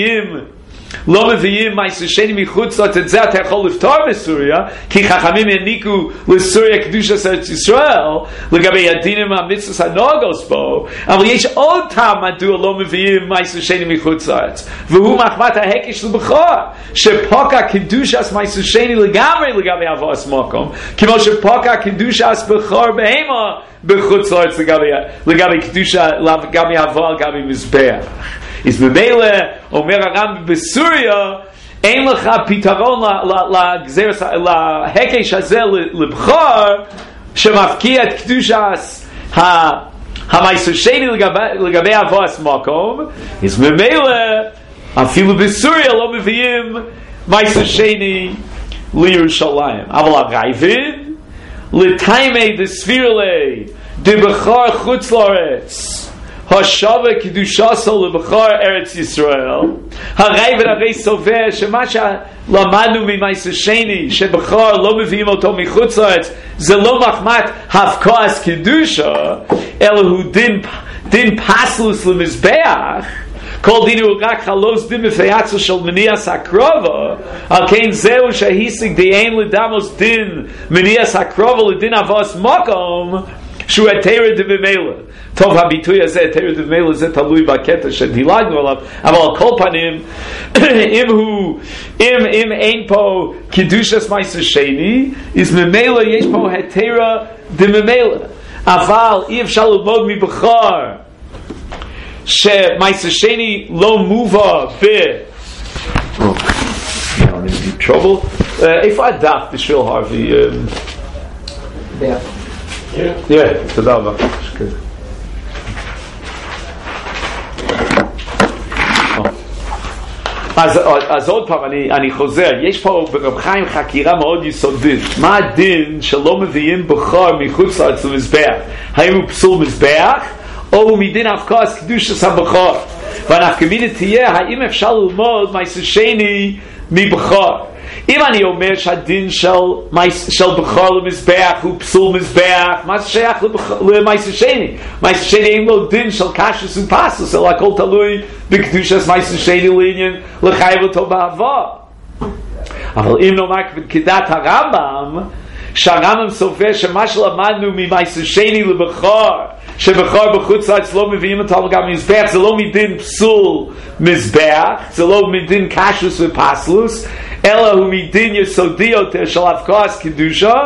לא מביאים מייסר שני מחוץ לארץ, את זה אתה יכול לפתור בסוריה, כי חכמים העניקו לסוריה קדושת ארץ ישראל לגבי הדינים המצוות הנוגעות בו. אבל יש עוד טעם מדוע לא מביאים מייסר שני מחוץ לארץ, והוא מחמת ההקש לבכור, שפוקע קדושת מייסר שני לגמרי לגבי אבוס מקום, כמו שפוקע קדושת בכור בהמה בחוץ לארץ לגבי קדושה, לגבי אבוא לגבי מזבח. אז ממילא אומר הרמב"ם בסוריה אין לך פתרון להקש הזה לבכור שמפקיע את קדושת המייסר שני לגבי אבוס מקום. אז ממילא אפילו בסוריה לא מביאים מייסר שני לירושלים. אבל הרייבד לתיימי דספירלי דבכור חוץ לארץ השווה קדושתו לבכור ארץ ישראל, הרייבד הרי סובר שמה שלמדנו ממייסר שני שבכור לא מביאים אותו מחוץ לארץ זה לא מחמת הפקעת קדושה, אלא הוא דין פסלוס למזבח. כל דין הוא רק חלוס דין מפייצו של מניעס הקרובה, על כן זהו שהשיג דיין לדמוס דין מניעס הקרובה לדין אבוס מקום שהוא התרא דבמילא. טוב, הביטוי הזה, התרא דבמילא, זה תלוי בקטע שדילגנו עליו, אבל על כל פנים, אם אין פה קידושת מייסר שני, אז ממילא יש פה התרא דבמילא. אבל אי אפשר ללמוד מבכור שמייסר שני לא מובא איפה הדף בשביל הרווי? תודה רבה. אז עוד פעם אני חוזר, יש פה ברב חיים חקירה מאוד יסודית. מה הדין שלא מביאים בכור מחוץ לארץ למזבח? האם הוא פסול מזבח או הוא מדין הפקעת קדושת הבכור? והנפקא מינה תהיה האם אפשר ללמוד מייסר שני מבכור. אם אני אומר שהדין של בכור למזבח הוא פסול מזבח, מה זה שייך למייסר שני? מייסר שני אין לו דין של קשרוס ופסלוס, אלא הכל תלוי בקדושת מייסר שני לעניין לחייב אותו בעבור. אבל אם נאמר כדת הרמב"ם, שהרמב"ם סובר שמה שלמדנו ממייסר שני לבכור, שבכור בחוץ לארץ לא מביאים אותו גם מזבח, זה לא מדין פסול מזבח, זה לא מדין קשרוס ופסלוס, אלא הוא מדין יסודי יותר של הפקעת קדושה,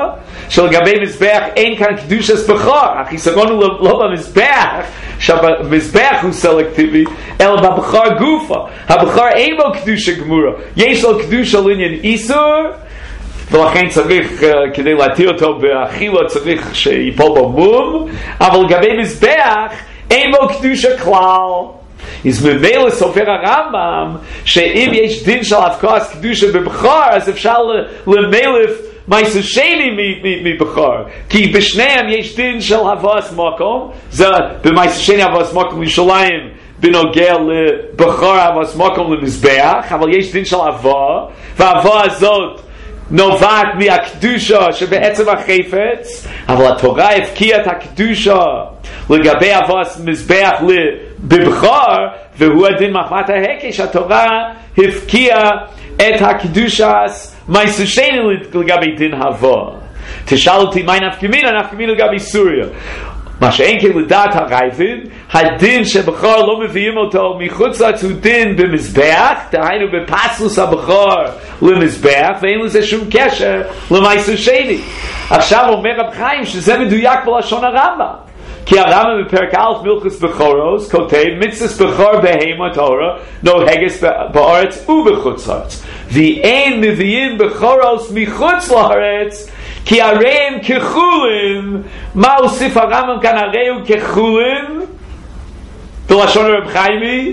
שלגבי מזבח אין כאן קדושת בכור. החיסרון הוא לא במזבח, שהמזבח הוא סלקטיבי, אלא בבכור גופה. הבכור אין בו קדושה גמורה, יש לו קדושה לעניין איסור, ולכן צריך, כדי להתיר אותו באכילה, צריך שיפול בו מום, אבל לגבי מזבח אין בו קדושה כלל. אז ממילא סופר הרמב"ם שאם יש דין של הפקעת קדושה בבכור, אז אפשר למלף מעשר שני מבכור, כי בשניהם יש דין של הבאת מקום. זה במעשר שני הבאת מקום לירושלים בנוגע לבכור הבאת מקום למזבח, אבל יש דין של הבאה, וההבאה הזאת נובעת מהקדושה שבעצם החפץ, אבל התורה הפקיעה את הקדושה לגבי הבאת מזבח בבכור, והוא הדין מחמת ההקש. התורה הפקיעה את הקדושה מעשר שני לגבי דין הבאה. תשאל אותי מה נפקא מינה לגבי סוריה. מה שאין כן לדעת הרייבד, הדין שבכור לא מביאים אותו מחוץ לארץ הוא דין במזבח, דהיינו בפסלוס הבכור למזבח, ואין לזה שום קשר למעשר שני. עכשיו אומר רב חיים שזה מדויק בלשון הרמב"ם, כי הרמב"ם בפרק א' בהלכות בכורות כותב מצוות בכור בהמה טהורה נוהגת בארץ ובחוץ לארץ, ואין מביאים בכורות מחוץ לארץ כי הרי הם כחולין. מה הוסיף הרמב"ם כאן? הרי הוא כחולין בלשון רב חיימי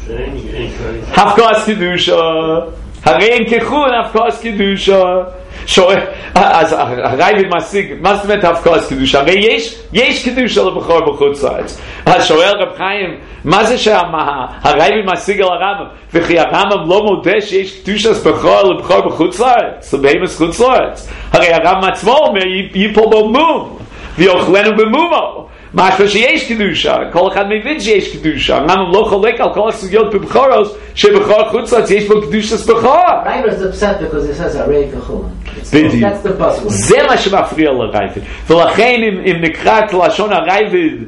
הפקעת קדושה. הרי הם כחולין הפקעת קדושה. אז הרייבד משיג, מה זאת אומרת הפקעת קדושה? הרי יש קדושה לבכור בחוץ לארץ. אז שואל רב חיים, מה זה שהרייבד משיג על הרמב"ם? וכי הרמב"ם לא מודה שיש קדושה בכור לבכור בחוץ לארץ, לבהמת חוץ לארץ. הרי הרמב"ם עצמו אומר ייפול בו מום ויאכלנו במומו, משהו שיש קדושה. כל אחד מבין שיש קדושה. הרמב"ם לא חולק על כל הסוגיות בבכורות שבכור חוץ לארץ יש בו קדושת בכור. Raiva is upset because he says הרי כחולין. בדיוק. That's the puzzle. זה מה שמפריע לרייבד. ולכן אם נקרא את לשון הרייבד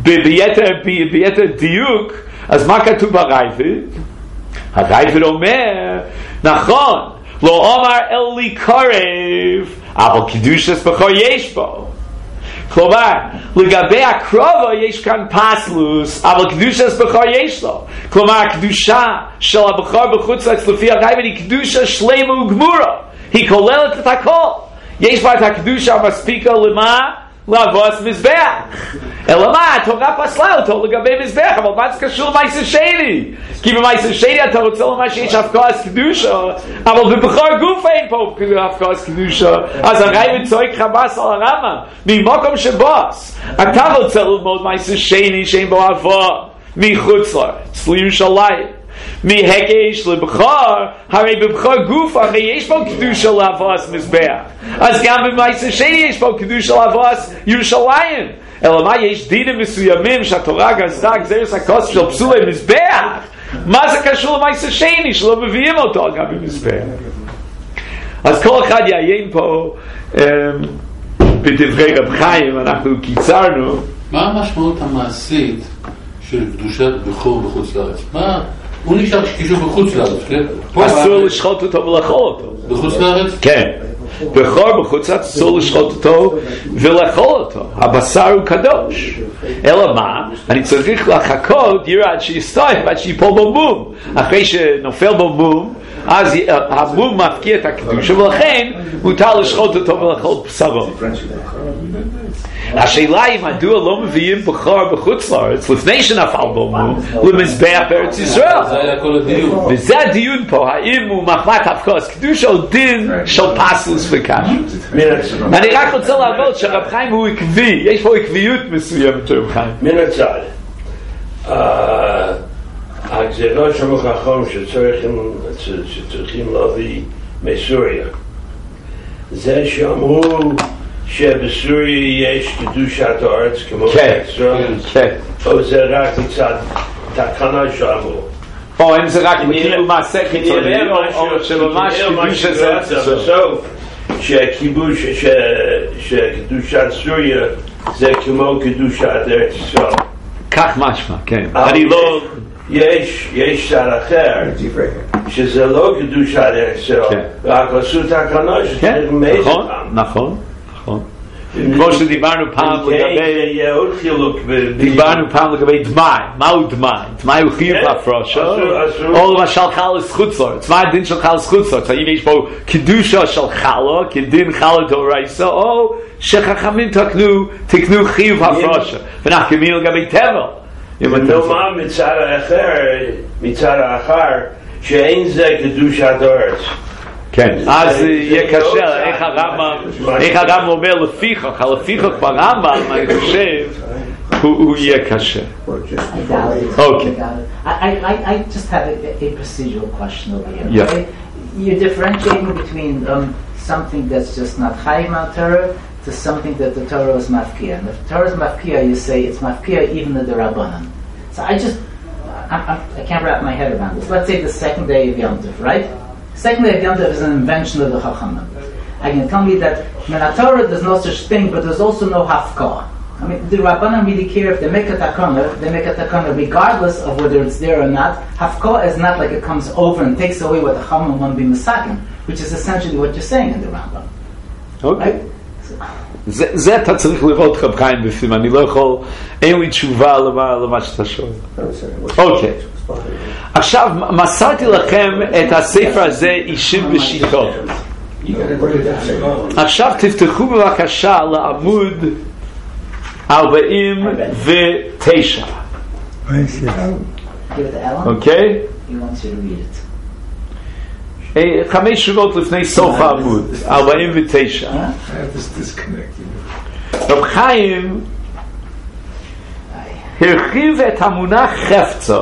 ביתר דיוק, אז מה כתוב ברייבד? הרייבד אומר, נכון, לא אומר אל לי קרב, אבל קדושת בכור יש בו. כלומר, לגבי הקרובה יש כאן פסלוס, אבל קדושת בכור יש לו. כלומר, הקדושה של הבכור בחוץ לארץ לפי הרייבד היא קדושה שלמה וגמורה. היא כוללת את הכל. יש בה את הקדושה המספיקה למה? לעבוד מזבח. אלא מה? התורה פסלה אותו לגבי מזבח, אבל מה זה קשור למעשר שני? כי במעשר שני אתה רוצה לומר שיש הפקעת קדושה, אבל בבכור גוף אין פה הפקעת קדושה. אז הרייבד צועק חבס על הרמב"ם ממקום שבוס. אתה רוצה ללמוד מעשר שני שאין בו עבוד מחוץ לארץ לירושלים, מהקש לבכור, הרי בבכור גוף הרי יש בו קדושה לעבוד מזבח, אז גם במעשר שני יש בו קדושה לעבוד ירושלים. אלא מה, יש דינים מסוימים שהתורה גזרה גזירת הכוס של פסולי מזבח. מה זה קשור למעשר שני שלא מביאים אותו גם במזבח? אז כל אחד יעיין פה בדברי רב חיים. אנחנו קיצרנו. מה המשמעות המעשית של קדושת בכור בחוץ לארץ? מה? הוא נשאר כשקישור בחוץ לארץ, כן? אסור לשחוט אותו ולאכול אותו. בחוץ לארץ? כן. בכור בחוץ לארץ אסור לשחוט אותו ולאכול אותו. הבשר הוא קדוש. אלא מה? אני צריך לחכות יראה עד שיסתובב, עד שיפול בו מום. אחרי שנופל בו מום, אז המום מפקיע את הקדושה, ולכן מותר לשחוט אותו ולאכול בשרו. השאלה היא מדוע לא מביאים בכור בחוץ לארץ לפני שנפל בו מום למזבח בארץ ישראל. זה היה כל הדיון. וזה הדיון פה, האם הוא מחמת הפקעת קדושה או דין של פסלוס וקש. אני רק רוצה להבין שרב חיים הוא עקבי, יש פה עקביות מסוימת רב חיים. מן הצד, הגזירות של החכם שצריכים להביא מסוריה, זה שאמרו שבסוריה יש קדושת הארץ כמו בישראל, או זה רק מצד תקנה שאמרו? או אם זה רק כאילו מעשה חיצוני, או שממש קדושה זה בסוף שהכיבוש שקדושת סוריה זה כמו קדושת ארץ ישראל. כך משמע, כן. אני לא... יש שר אחר שזה לא קדושת ארץ ישראל, רק עשו תקנה שצריך מאיזה פעם. נכון. כמו שדיברנו פעם לגבי דמאי. מהו דמאי? דמאי הוא חיוב הפרשה, או למשל חלס חוצלורץ. מה הדין של חלס חוצלורץ? האם יש פה קידושה של חלה, כדין חלה דאורייסה, או שחכמים תקנו חיוב הפרשה, ואנחנו כמין לגבי טבל. ונאמר מצד האחר שאין זה קדושת הארץ. כן, אז יהיה קשה. איך הרמב"ם אומר לפיכך ברמב"ם, אני חושב הוא יהיה קשה. Okay. I just have a procedural question over here. Yeah. Okay? You're differentiating between something that's just not Chaim al Torah to something that the Torah is mafkia. And if the Torah is mafkia, you say it's mafkia even the Rabbanan. So I can't wrap my head around this. Let's say the second day of Yom Tov, right? Second day of Yom Tov is an invention of the Chachamim. I can tell me that in the Torah there's no such thing, but there's also no hafkah. I mean, the Rabbanan really care if they make a takana regardless of whether it's there or not. Hafkah is not like it comes over and takes away what the Chachamim want to be misakin, which is essentially what you're saying in the Rambam. Okay. Right? זה אתה צריך לראות חב חיים בפנים, אני לא יכול, אין לי תשובה למה שאתה שואל. אוקיי, עכשיו מסרתי לכם את הספר הזה אישים ושיטות. עכשיו תפתחו בבקשה לעמוד 49. אוקיי? 5 שורות לפני סוף העמוד 49. רב חיים הרחיב את המונח חפצה.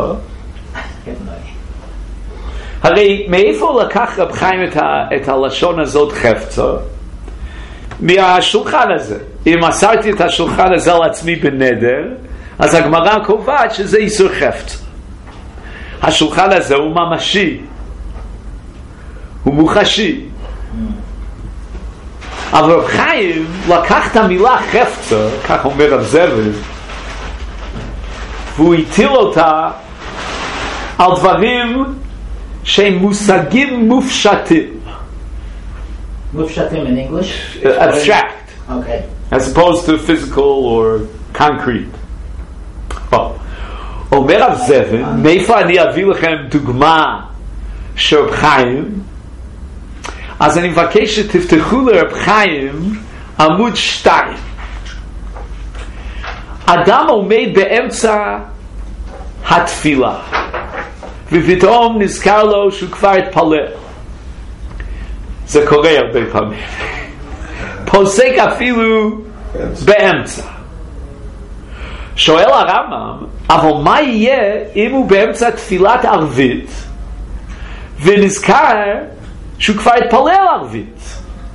הרי מאיפה לקח רב חיים את הלשון הזאת חפצה? מהשולחן הזה. אם מסרתי את השולחן הזה על עצמי בנדר, אז הגמרא קובעת שזה איסור חפצה. השולחן הזה הוא ממשי, הוא מוחשי. אבל רב חיים לקח את המילה חפצה, כך אומר רב זבל, והוא הטיל אותה על דברים שהם מושגים מופשטים. Mufshatim in English? Abstract. Okay. As opposed to physical or concrete. אומר רב זבל, מאיפה אני אביא לכם דוגמה של רב חיים? אז אני מבקש שתפתחו לרב חיים עמוד 2. אדם עומד באמצע התפילה ופתאום נזכר לו שהוא כבר התפלל. זה קורה הרבה פעמים. פוסק אפילו באמצע. שואל הרמב"ם, אבל מה יהיה אם הוא באמצע תפילת ערבית ונזכר שהוא כבר התפלל ערבית?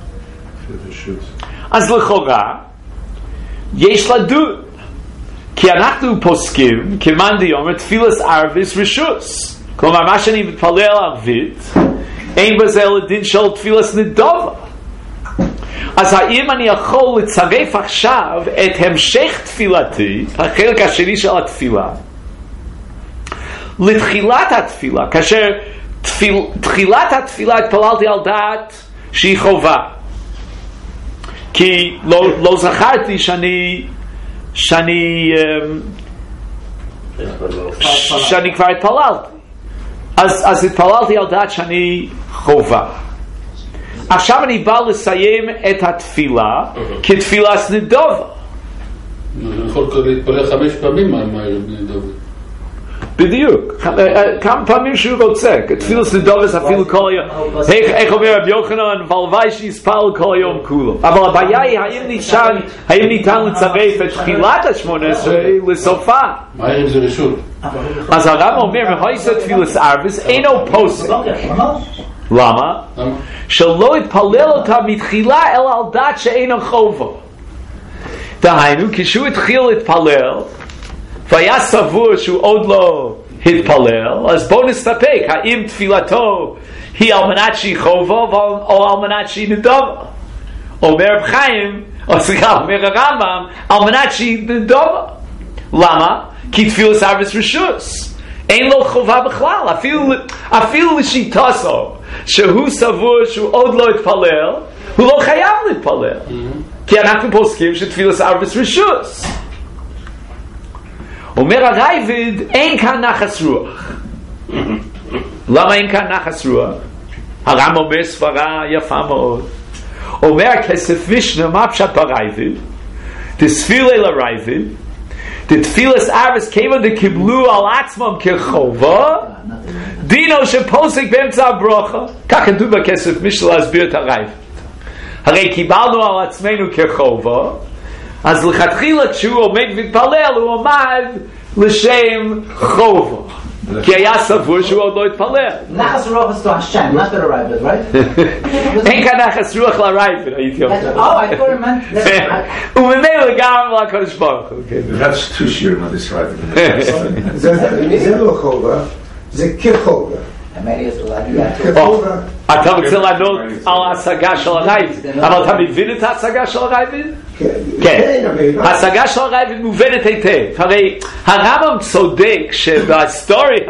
אז לכאורה יש לדון, כי אנחנו פוסקים כמאן דיומר תפילת ערבית רשוס. כלומר מה שאני מתפלל ערבית אין בזה לדין של תפילת נדובה. אז האם אני יכול לצרף עכשיו את המשך תפילתי, החלק השני של התפילה, לתחילת התפילה, כאשר תחילת התפללתי על דעת שהיא חובה, כי לא זכרתי שאני כבר התפללתי, אז התפללתי על דעת שאני חובה. עכשיו אני בא לסיים את התפילה כתפילה נדובה. אני יכול להתפלל 5 פעמים מהערב נדובה. בדיוק, כמה פעמים שהוא רוצה. תפילה נדובה זה אפילו כל יום. איך אומר רבי יוחנן, והלוואי שיספל כל יום כולו. אבל הבעיה היא האם ניתן לצרף את תחילת ה-18 לסופה. מהערב זה רשות. אז הרב אומר, מהויסה תפילת ערבית אינו פוסק. למה? שלא התפלל אותה מתחילה אלא על דעת שאינו חובה. דהיינו, כשהוא התחיל להתפלל והיה סבור שהוא עוד לא התפלל, אז בואו נסתפק האם תפילתו היא על מנת שהיא חובה או על מנת שהיא נדובה. אומר רב חיים, אומר הרמב"ם, על מנת שהיא נדובה. למה? כי תפילת ערבית רשוס, אין לו חובה בכלל, אפילו לשיטתו שהוא סבור שהוא עוד לא התפלל, הוא לא חייב להתפלל. כי אנחנו פוסקים שתפילס ערבס רשוס. אומר הרייבד, אין כאן נחס רוח. למה אין כאן נחס רוח? הרמב"ם אומר סברה יפה מאוד. אומר כסף משנה, מה פשט ברייבד? תספילה לרייבד, תפילס ערבס כיוון דקיבלו על עצמם כחובה, דינו שפוסק באמצע הברוכה. כך כתוב בכסף משנה להסביר את הרייבד. הרי קיבלנו על עצמנו כחובה, אז לכתחילה כשהוא עומד והתפלל הוא עומד לשם חובה, כי היה סבור שהוא עוד לא התפלל. נחס רוח is to Hashem, not to the Ravid, right? אין כאן נחס רוח לרייבד, הייתי אומר. I thought it meant וממילא גם לקדוש ברוך הוא. That's too sheer on this Ravid. זה לא חובה, זה כחובה. כחובה. אתה רוצה לענות על ההשגה של הרייבד, אבל אתה מבין את ההשגה של הרייבד? כן, ההשגה של הרייבד מובנת היטב. הרי הרמב"ם צודק שבהיסטוריה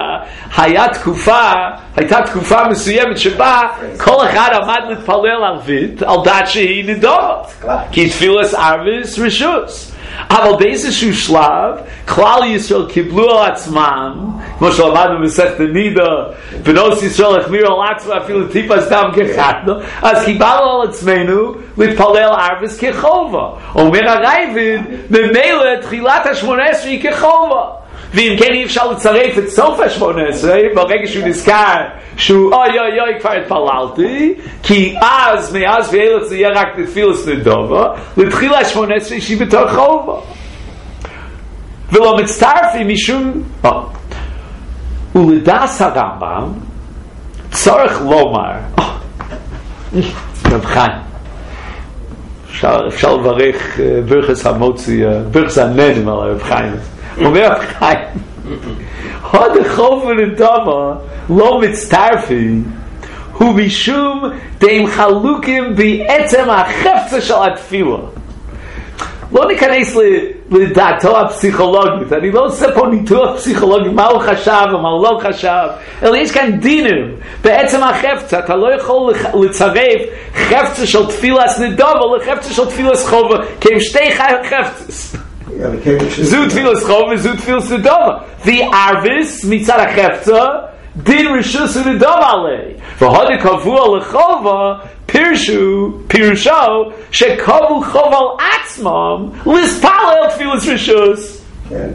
הייתה תקופה מסוימת שבה כל אחד עמד להתפלל ערבית על דעת שהיא נדורת, כי תפילס ערבס רשוס. אבל באיזשהו שלב כלל ישראל קיבלו על עצמם, כמו שלמדנו במסכת נידה, בנות ישראל החמירו על עצמם אפילו טיפה סתם כחתנו, אז קיבלנו על עצמנו להתפלל ערבס כחובה. אומר הרייבד, ממילא תחילת ה-18 היא כחובה, ואם כן אי אפשר לצרף את סוף ה-18 ברגע שהוא נזכר שהוא אוי אוי אוי כבר התפללתי, כי אז מאז ואילך זה יהיה רק תפילס נדובה, לתחילה ה-18 שהיא בתור חובה ולא מצטרפים משום ולדעס הרמב"ם צורך לומר רב חיים, אפשר לברך ברכס המוציא, ברכס הננים על רב חיים. אומר רב חיים, עוד החוב ונדומה לא מצטרפים, הוא משום דם חלוקים בעצם החפצה של התפילה. לא ניכנס לדעתו הפסיכולוגית, אני לא עושה פה ניתוח פסיכולוגי מה הוא חשב ומה הוא לא חשב, אלא יש כאן דינים בעצם החפצה. אתה לא יכול לצרף חפצה של תפילס נדומה לחפצה של תפילס חובה, כי הם שתי חפצס. זו תפילס חובה וזו תפילס נדומה. וערבס מצד החפצה דין רשוס ונדומה עלי, והוד קבוע לחובה פירושו שקבעו חובה על עצמם לספלל תפילס רשוס.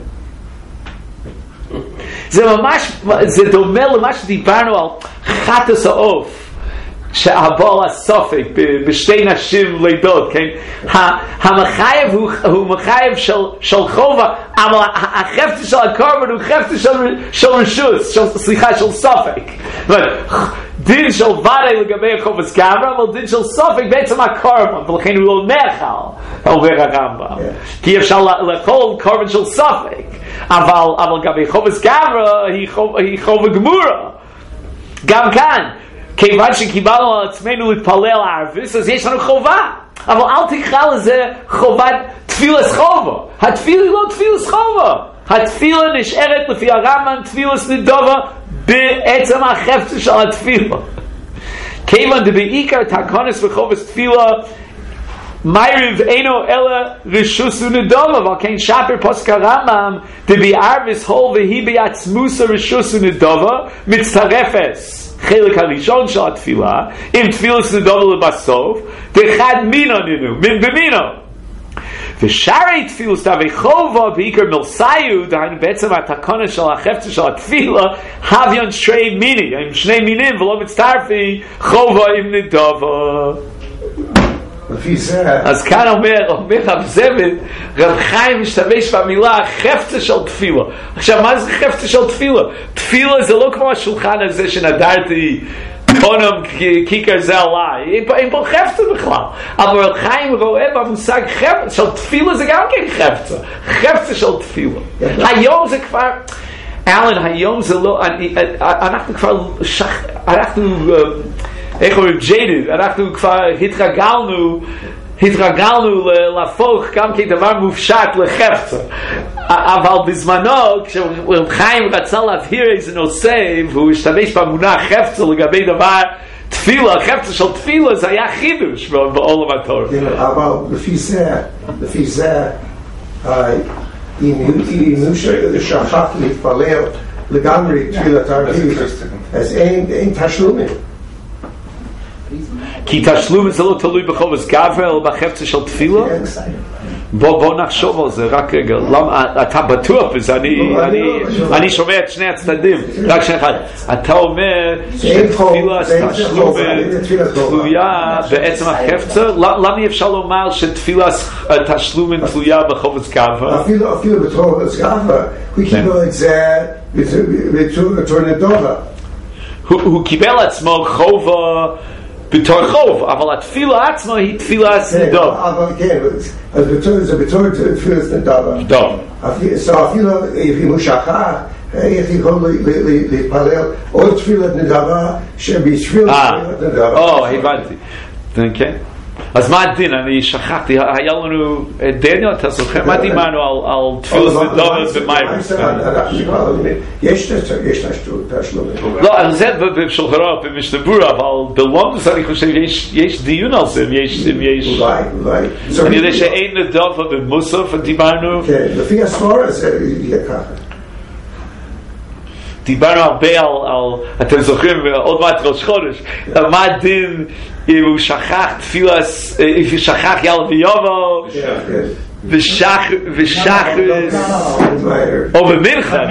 זה דומה למה שדיברנו על חטס העוף שהבעל הסופק בשתי נשים לידות, כן? המחייב הוא מחייב של חובה, אבל החפצה של הקורבן הוא חפצה של רשוס, של סופק. דין של ודאי לגבי החובס גמרא, אבל דין של סופק בעצם הקורבן, ולכן הוא לא נאכל, אומר הרמב"ם, כי אפשר לאכול קורבן של סופק, אבל לגבי חובס גמרא היא חובה גמורה. גם כאן כיוון שקיבלנו על עצמנו להתפלל ערבס, אז יש לנו חובה, אבל אל תקרא לזה חובת תפילס חובה. התפילה היא לא תפילס חובה, התפילה נשארת לפי הרמב"ם תפילס נדובה בעצם החפצה של התפילה. כיוון דבעיקר תקונס וחובס תפילה מייריב אינו אלא רשוס ונדובה, אבל כן שפר פוסק הרמב"ם דבערבס הול והיא בעצמוס רשוס ונדובה מצטרפס חלק הראשון של התפילה עם תפילס נדובה לבסוף דחד מינו נינו מן במינו, ושארי תפילס דבי חובה בעיקר מלסיו, דהיינו בעצם התקונה של החפצה של התפילה הביון שרי מיני, עם שני מינים ולא מצטרפי חובה עם נדובה. אז כאן אומר רב זבד, רב חיים משתמש במילה חפצה של תפילה. עכשיו מה זה חפצה של תפילה? תפילה זה לא כמו השולחן הזה שנדרתי קונום כיכר זה עליי, אין פה חפצה בכלל, אבל רב חיים רואה במושג חפצה של תפילה, זה גם כן חפצה, חפצה של תפילה. היום זה כבר אלן, היום זה לא, אנחנו כבר איך אומרים ג'יידד, אנחנו כבר התרגלנו להפוך גם כדבר מופשט לחפצה. אבל בזמנו כשרב חיים רצה להבהיר איזה נושא והוא השתמש במונח חפצה לגבי דבר תפילה, חפצה של תפילה זה היה חידוש בעולם התורה. אבל לפי זה, אם שכח להתפלל לגמרי תפילת ערבית, אז אין תשלומים. כי תשלום זה לא תלוי בחובס גברה או בחפצה של תפילה? בוא נחשוב על זה, רק רגע, אתה בטוח בזה, אני שומע את שני הצדדים, רק שני אחד, אתה אומר שתפילה תשלום תלויה בעצם החפצה, למה אי אפשר לומר שתפילה תשלום תלויה בחובס גברה? אפילו בחובס גברה, הוא קיבל את זה בתור נדובה. הוא קיבל עצמו חובה בתור חוב, אבל התפילה עצמו היא תפילה נדוב. אבל כן, זה בתור תפילה נדובה. טוב. אפילו אם הוא שכח, איך יכול להתפלל עוד תפילת נדבה שבשביל תפילת נדבה. הבנתי. כן. אז מה הדין? אני שכחתי, היה לנו דניאל, אתה זוכר מה דיברנו על תפילת נדבה במיירוס? יש תשלומים. לא, על זה בשולחנות במשתבורה, אבל בלונדוס אני חושב יש דיון על זה, אולי. אני יודע שאין נדבה במוסף, דיברנו. כן, לפי הספורה זה יהיה ככה. דיברנו הרבה על, אתם זוכרים, עוד מעט ראש חודש, מה הדין אם הוא שכח תפילס, אם הוא שכח יאללה ויובו, ושחרס, או במנחה,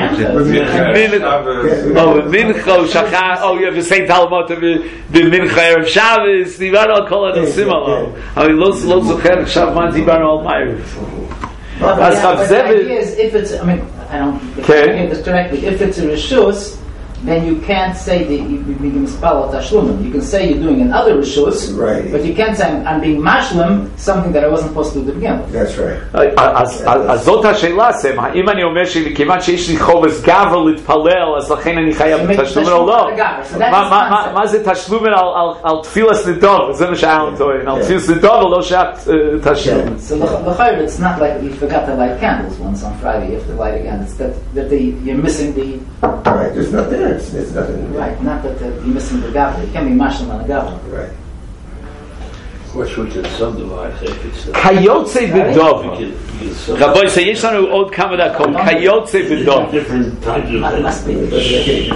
או במנחה הוא שכח, או בסיינט אלמוטה במנחה ערב שבס, דיברנו על כל הנושאים עליו, אבל אני לא זוכר עכשיו מה דיברנו על מיירוס. But the idea is, if it's, I mean, I don't get this correctly, if it's a reshus, then you can't say that you can spell tashlumin. You can say you're doing another reshus, right. But you can't say I'm being mashlim, something that I wasn't supposed to do to begin with. That's right. אז זאת השאלה, סם, אם אני אומר שכיוון שיש לי חובס גבר להתפלל, אז לכן אני חייב תשלומן או לא? מה זה תשלומן על תפילס נדוב? זה מה שאלון טוען, על תפילס נדוב או לא שאת תשלומן? So the it's not like you forgot to light candles once on Friday, you have to light again. It's that you're missing the... Right, there's nothing there. It's nothing. Right, not that you're missing the gavel. You can't be mashlim on the gavel. Right. Which we can subdivide if it's the... Kayotze b'dov. Rabbi, so יש לנו עוד כמה דקות. Kayotze b'dov. Different types of... Must be.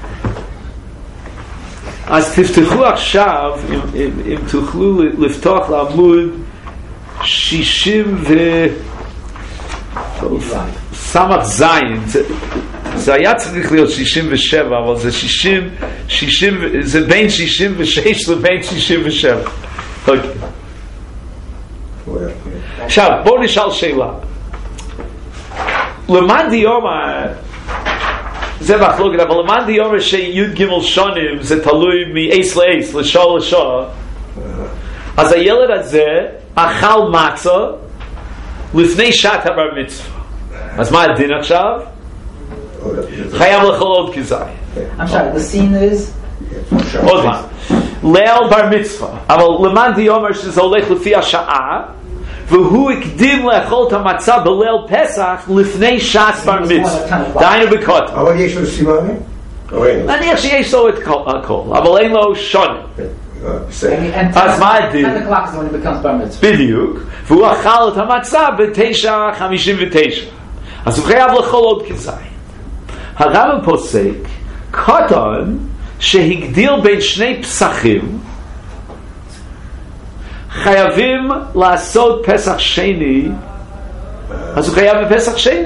אז תפתחו עכשיו, אם תוכלו לפתוח לעמוד 60 סמך זין. זה היה צריך להיות 67, אבל זה 60, זה בין 66 לבין 67. אוקיי. עכשיו, בואו נשאל שאלה. למען דיומא, זה מחלוקת, אבל למען דיומא שי' ג' שונים זה תלוי מאיס לאיס, לשעה לשעה, אז הילד הזה אכל מצה לפני שעת הבר מצווה. אז מה הדין עכשיו? חייב לאכול עוד כזית. I'm sorry, the scene is... עוד מה. ליל בר מצווה. אבל למען דיומא שזה הולך לפי השעה, והוא הקדים לאכול את המצה בליל פסח לפני שעת בר מצווה. דיינו בקוטן. אבל יש לו סימנים? נניח שיש לו את הכל, אבל אין לו שונה. אז מה הדין? 10 o'clock is when it becomes bar mitzvah. בדיוק. והוא אכל את המצה ב-9:59. אז הוא חייב לאכול עוד כזית. הרמב"ם פוסק, קטן שהגדיל בין שני פסחים, חייבים לעשות פסח שני, אז הוא חייב בפסח שני.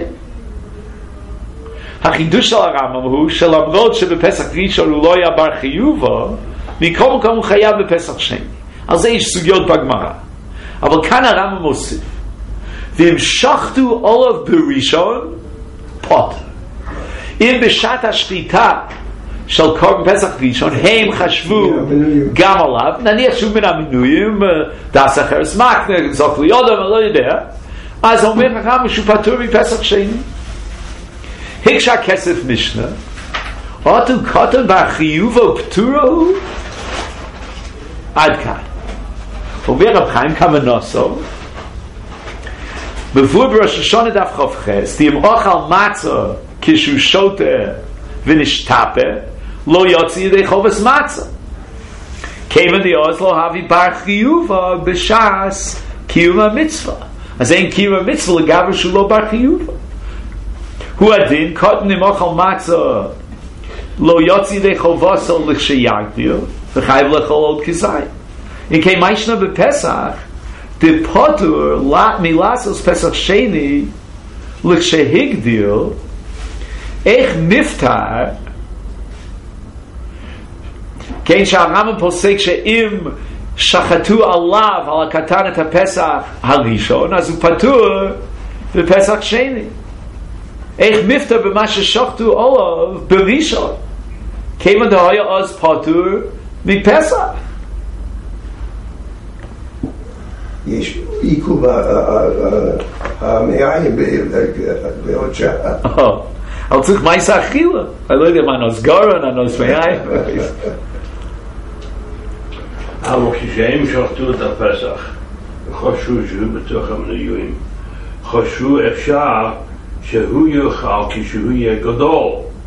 החידוש של הרמב"ם הוא שלמרות שבפסח ראשון הוא לא היה בר חיובו, מכל מקום הוא חייב בפסח שני. על זה יש סוגיות בגמרא. אבל כאן הרמב"ם מוסיף, ואם שחטו עולב בראשון, פוטר. אם בשעת השחיטה של קורבן פסח ראשון הם חשבו גם עליו, נניח שהוא מן המינויים, דס אחרס מקנה, זוך ליודם, לא יודע, אז אומר הרמב"ם שהוא פטור מפסח שני. הקשה כסף משנה, אותו קוטן בחיוב ופטורו הוא עד כאן. אומר רב חיים כמנוסו, מבוא בראש השונה דף חופכס, אם אוכל מצה כשהוא שותה ונשתפה, לא יוצא ידי חובס מצה. Keva the Oslo Havi Bar Chiyuva B'Shas Kiyuma Mitzvah. As ein Kiyuma Mitzvah L'gaver Shulo Bar Chiyuva. Hu Adin Kotten Nimochal Matzah Lo Yotzi Lechovosel L'Sheyagdir V'Chayv L'Chol Od Kizay. In Kei Maishna B'Pesach the Potur Milasos Pesach Sheni L'Shehigdir Ech Niftar Kein שהרמב"ם פוסק שאם שחטו עליו על הקטן את הפסח הראשון אז הוא פטור בפסח שני. איך מפטר במה ששחטו עליו בראשון כיוון דהיה אז פטור מפסח. יש עיכוב המעיים בעוד שעה. אבל צריך מייסה אכילה. אני לא יודע מה נוסגורן, הנוס מעיים. אבל כשהם שחטו את הפסח, חשבו שהוא בתוך המנויים, חשבו אפשר שהוא יאכל כשהוא יהיה גדול.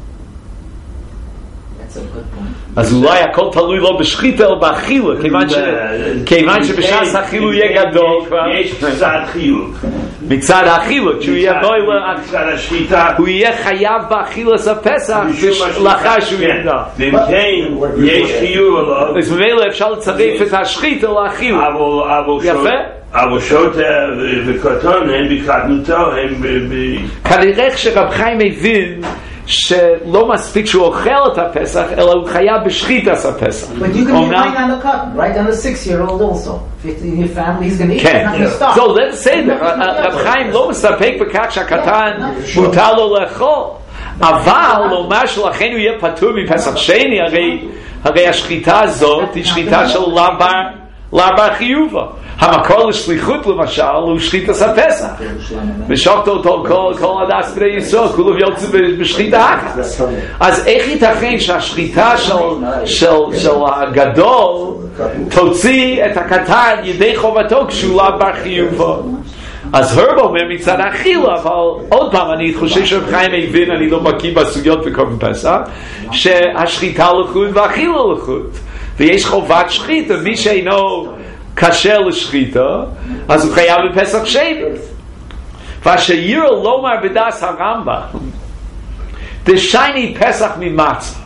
אז אולי הכל תלוי לא בשחיטה אלא באכילה, כיוון שבשעת האכילה יהיה גדול כבר. יש קצת חיוב. מצד האכילה, כשהוא יהיה מצד השחיטה. הוא יהיה חייב באכילת הפסח לאחר שהוא ידע. ואם כן, יש חיוב עליו. אז ממילא אפשר לצרף את השחיטה לאכילה. יפה? אבל שוטה וקטון הם בקטנותו, הם כנראה שרב חיים הבין שלא מספיק שהוא אוכל את הפסח, אלא הוא חייב בשחיטת הפסח. But you can be lying on the cotton, right? On a 6-year-old also. If in your family he's going to eat, כן. he's not going to stop. So let's say that רב חיים לא מסתפק בכך שהקטן מותר לו לאכול. אבל לומר שלכן הוא יהיה פטור מפסח שני, הרי השחיטה הזאת היא שחיטה של לבר חיובה. המקור לשליחות למשל הוא שחיטת הפסח. ושוחט אותו כל הדס בני ישראל, כולם יוצאים בשחיטה אחת. אז איך ייתכן שהשחיטה של הגדול תוציא את הקטן ידי חובתו כשהוא לבר חיובה? אז הרב אומר מצד האכילה, אבל עוד פעם אני חושב שרב חיים הבין, אני לא מכיר בסוגיות בקורבן פסח, שהשחיטה לחוד והאכילה לחוד, ויש חובת שחיטה. מי שאינו כשר לשחיטה אז הוא חייב בפסח שני. ואשר לומר בדס הרמב"ם דשייני פסח ממצווה,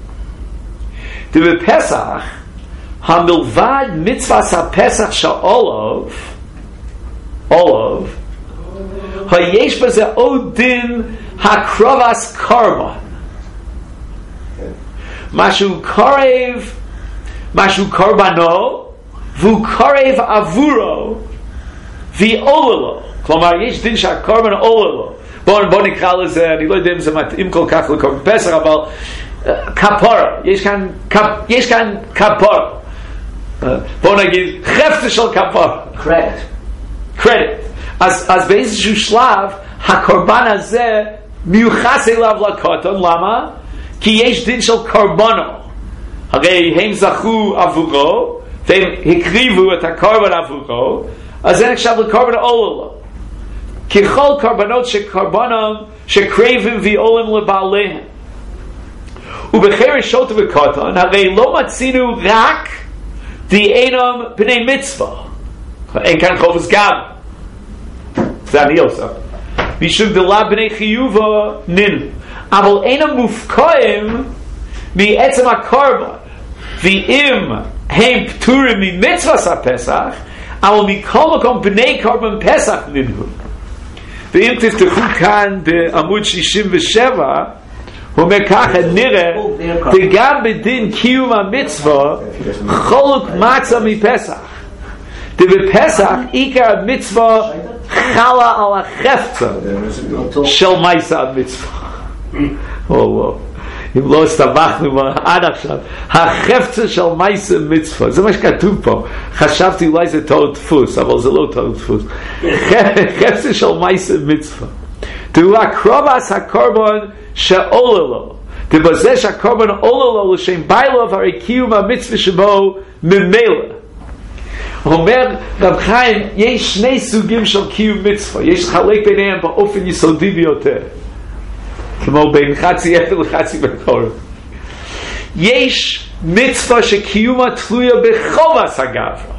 ובפסח המלבד מצוות הפסח של אולוב יש בזה עוד דין הקרבס קורבן, משהו קורבנו והוא קורב עבורו ועולה לו. כלומר יש דין שהקורבן עולה לו. בוא נקרא לזה, אני לא יודע אם זה מתאים כל כך לקורבן פסח, אבל כפרה, יש כאן כפרה, בוא נגיד חפצה של כפרה, קרדיט. אז באיזשהו שלב הקורבן הזה מיוחס אליו לקטן. למה? כי יש דין של קורבנו, הרי הם זכו עבורו והם הקריבו את הקורבן עבורו, אז זה נחשב לקורבן עולה לו. ככל קורבנות שקרבים ועולים לבעליהם. ובחרש שוטה וקטן הרי לא מצינו רק דאינם בני מצווה, אין כאן חופש גב, זה אני עושה משום דלה בני חיובה נינו, אבל אינם מופקעים מעצם הקורבן, ואם הם פטורים ממצוות הפסח, אבל מכל מקום בני קורבן פסח נינו. ואם תפתחו כאן בעמוד 67, הוא אומר ככה, נראה וגם בדין קיום המצווה חולק מצה מפסח. ובפסח עיקר המצווה חלה על החפצה של מייסה המצווה. אם לא הסתבכנו עד עכשיו, החפצה של מייסה מצווה, זה מה שכתוב פה. חשבתי אולי זה טעות דפוס, אבל זה לא טעות דפוס. חפצה של מייסה מצווה הוא הקרבס הקורבן שעולה לו, ובזה שהקורבן עולה לו לשם ביילוב הרי קיום המצווה שבו ממילא. אומר רב חיים, יש שני סוגים של קיום מצווה, יש חלק ביניהם באופן יסודי ביותר, כמו בין חצי אפל לחצי בקורב. יש מצווה שקיומה תלויה בחובס הגברה,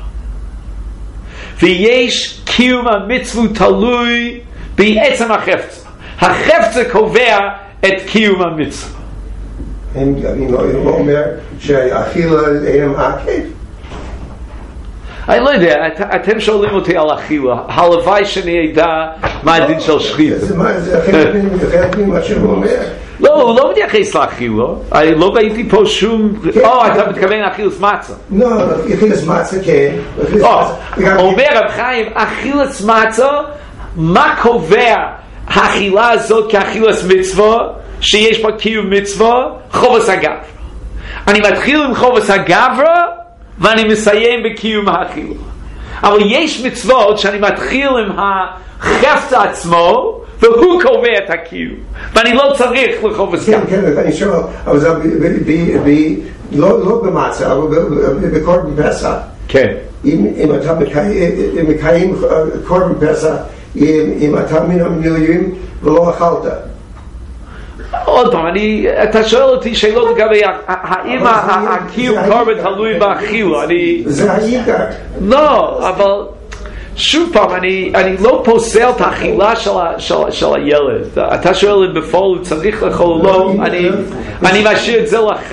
ויש קיום המצווה תלוי בעצם החפצה. החפצה קובע את קיום המצווה. אני לא אומר שהאכילה הם עקב. אני לא יודע, אתם שואלים אותי על אכילה, הלוואי שאני ידע מה הדין של שחיטה. זה חלק ממה שהוא אומר. לא, הוא לא מתייחס לאכילה, אני לא ראיתי פה שום... אתה מתכוון לאכילת מצה. לא, אכילת מצה כן. אומר רב חיים, אכילת מצה, מה קובע האכילה הזאת כאכילת מצווה, שיש בה קיום מצווה? חובס הגברה. אני מתחיל עם חובס הגברה, ואני מסיים בקיום האכילה. אבל יש מצוות שאני מתחיל עם החפצה עצמו, והוא קובע את הקיום, ואני לא צריך לחובס גברה. כן, אני שואל, אבל זה לא במצה, אבל בקורבן פסח. כן. אם אתה מקיים קורבן פסח, אם אתה מן המילואים ולא אכלת. עוד פעם, אתה שואל אותי שאלות לגבי האם הקיום קורבן תלוי באכילה. זה העיקר. לא, אבל שוב פעם, אני לא פוסל את האכילה של הילד. אתה שואל אם בפועל הוא צריך לאכול או לא, אני משאיר את זה לך.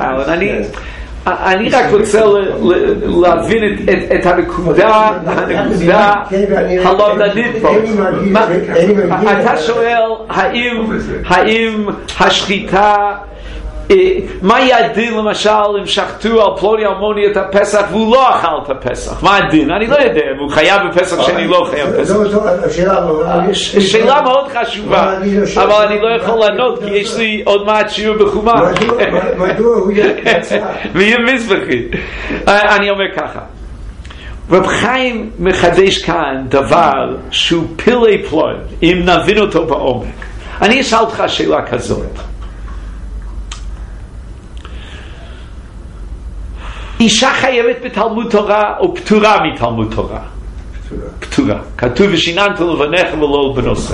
אני רק רוצה להבין את הנקודה הלמדנית פה. אתה שואל האם השחיטה, מה יהיה הדין למשל אם שחטו על פלוני אלמוני את הפסח והוא לא אכל את הפסח? מה הדין? אני לא יודע, הוא חייב בפסח שאני לא חייב בפסח. שאלה מאוד חשובה, אבל אני לא יכול לענות כי יש לי עוד מעט שיעור בחומה ויהיה מזבחי. אני אומר ככה, רב חיים מחדש כאן דבר שהוא פילי פלוי, אם נבין אותו בעומק. אני אשאל אותך שאלה כזאת, אישה חייבת בתלמוד תורה או פטורה מתלמוד תורה? פטורה. כתוב ושיננת לבניך ולא לבנותיך.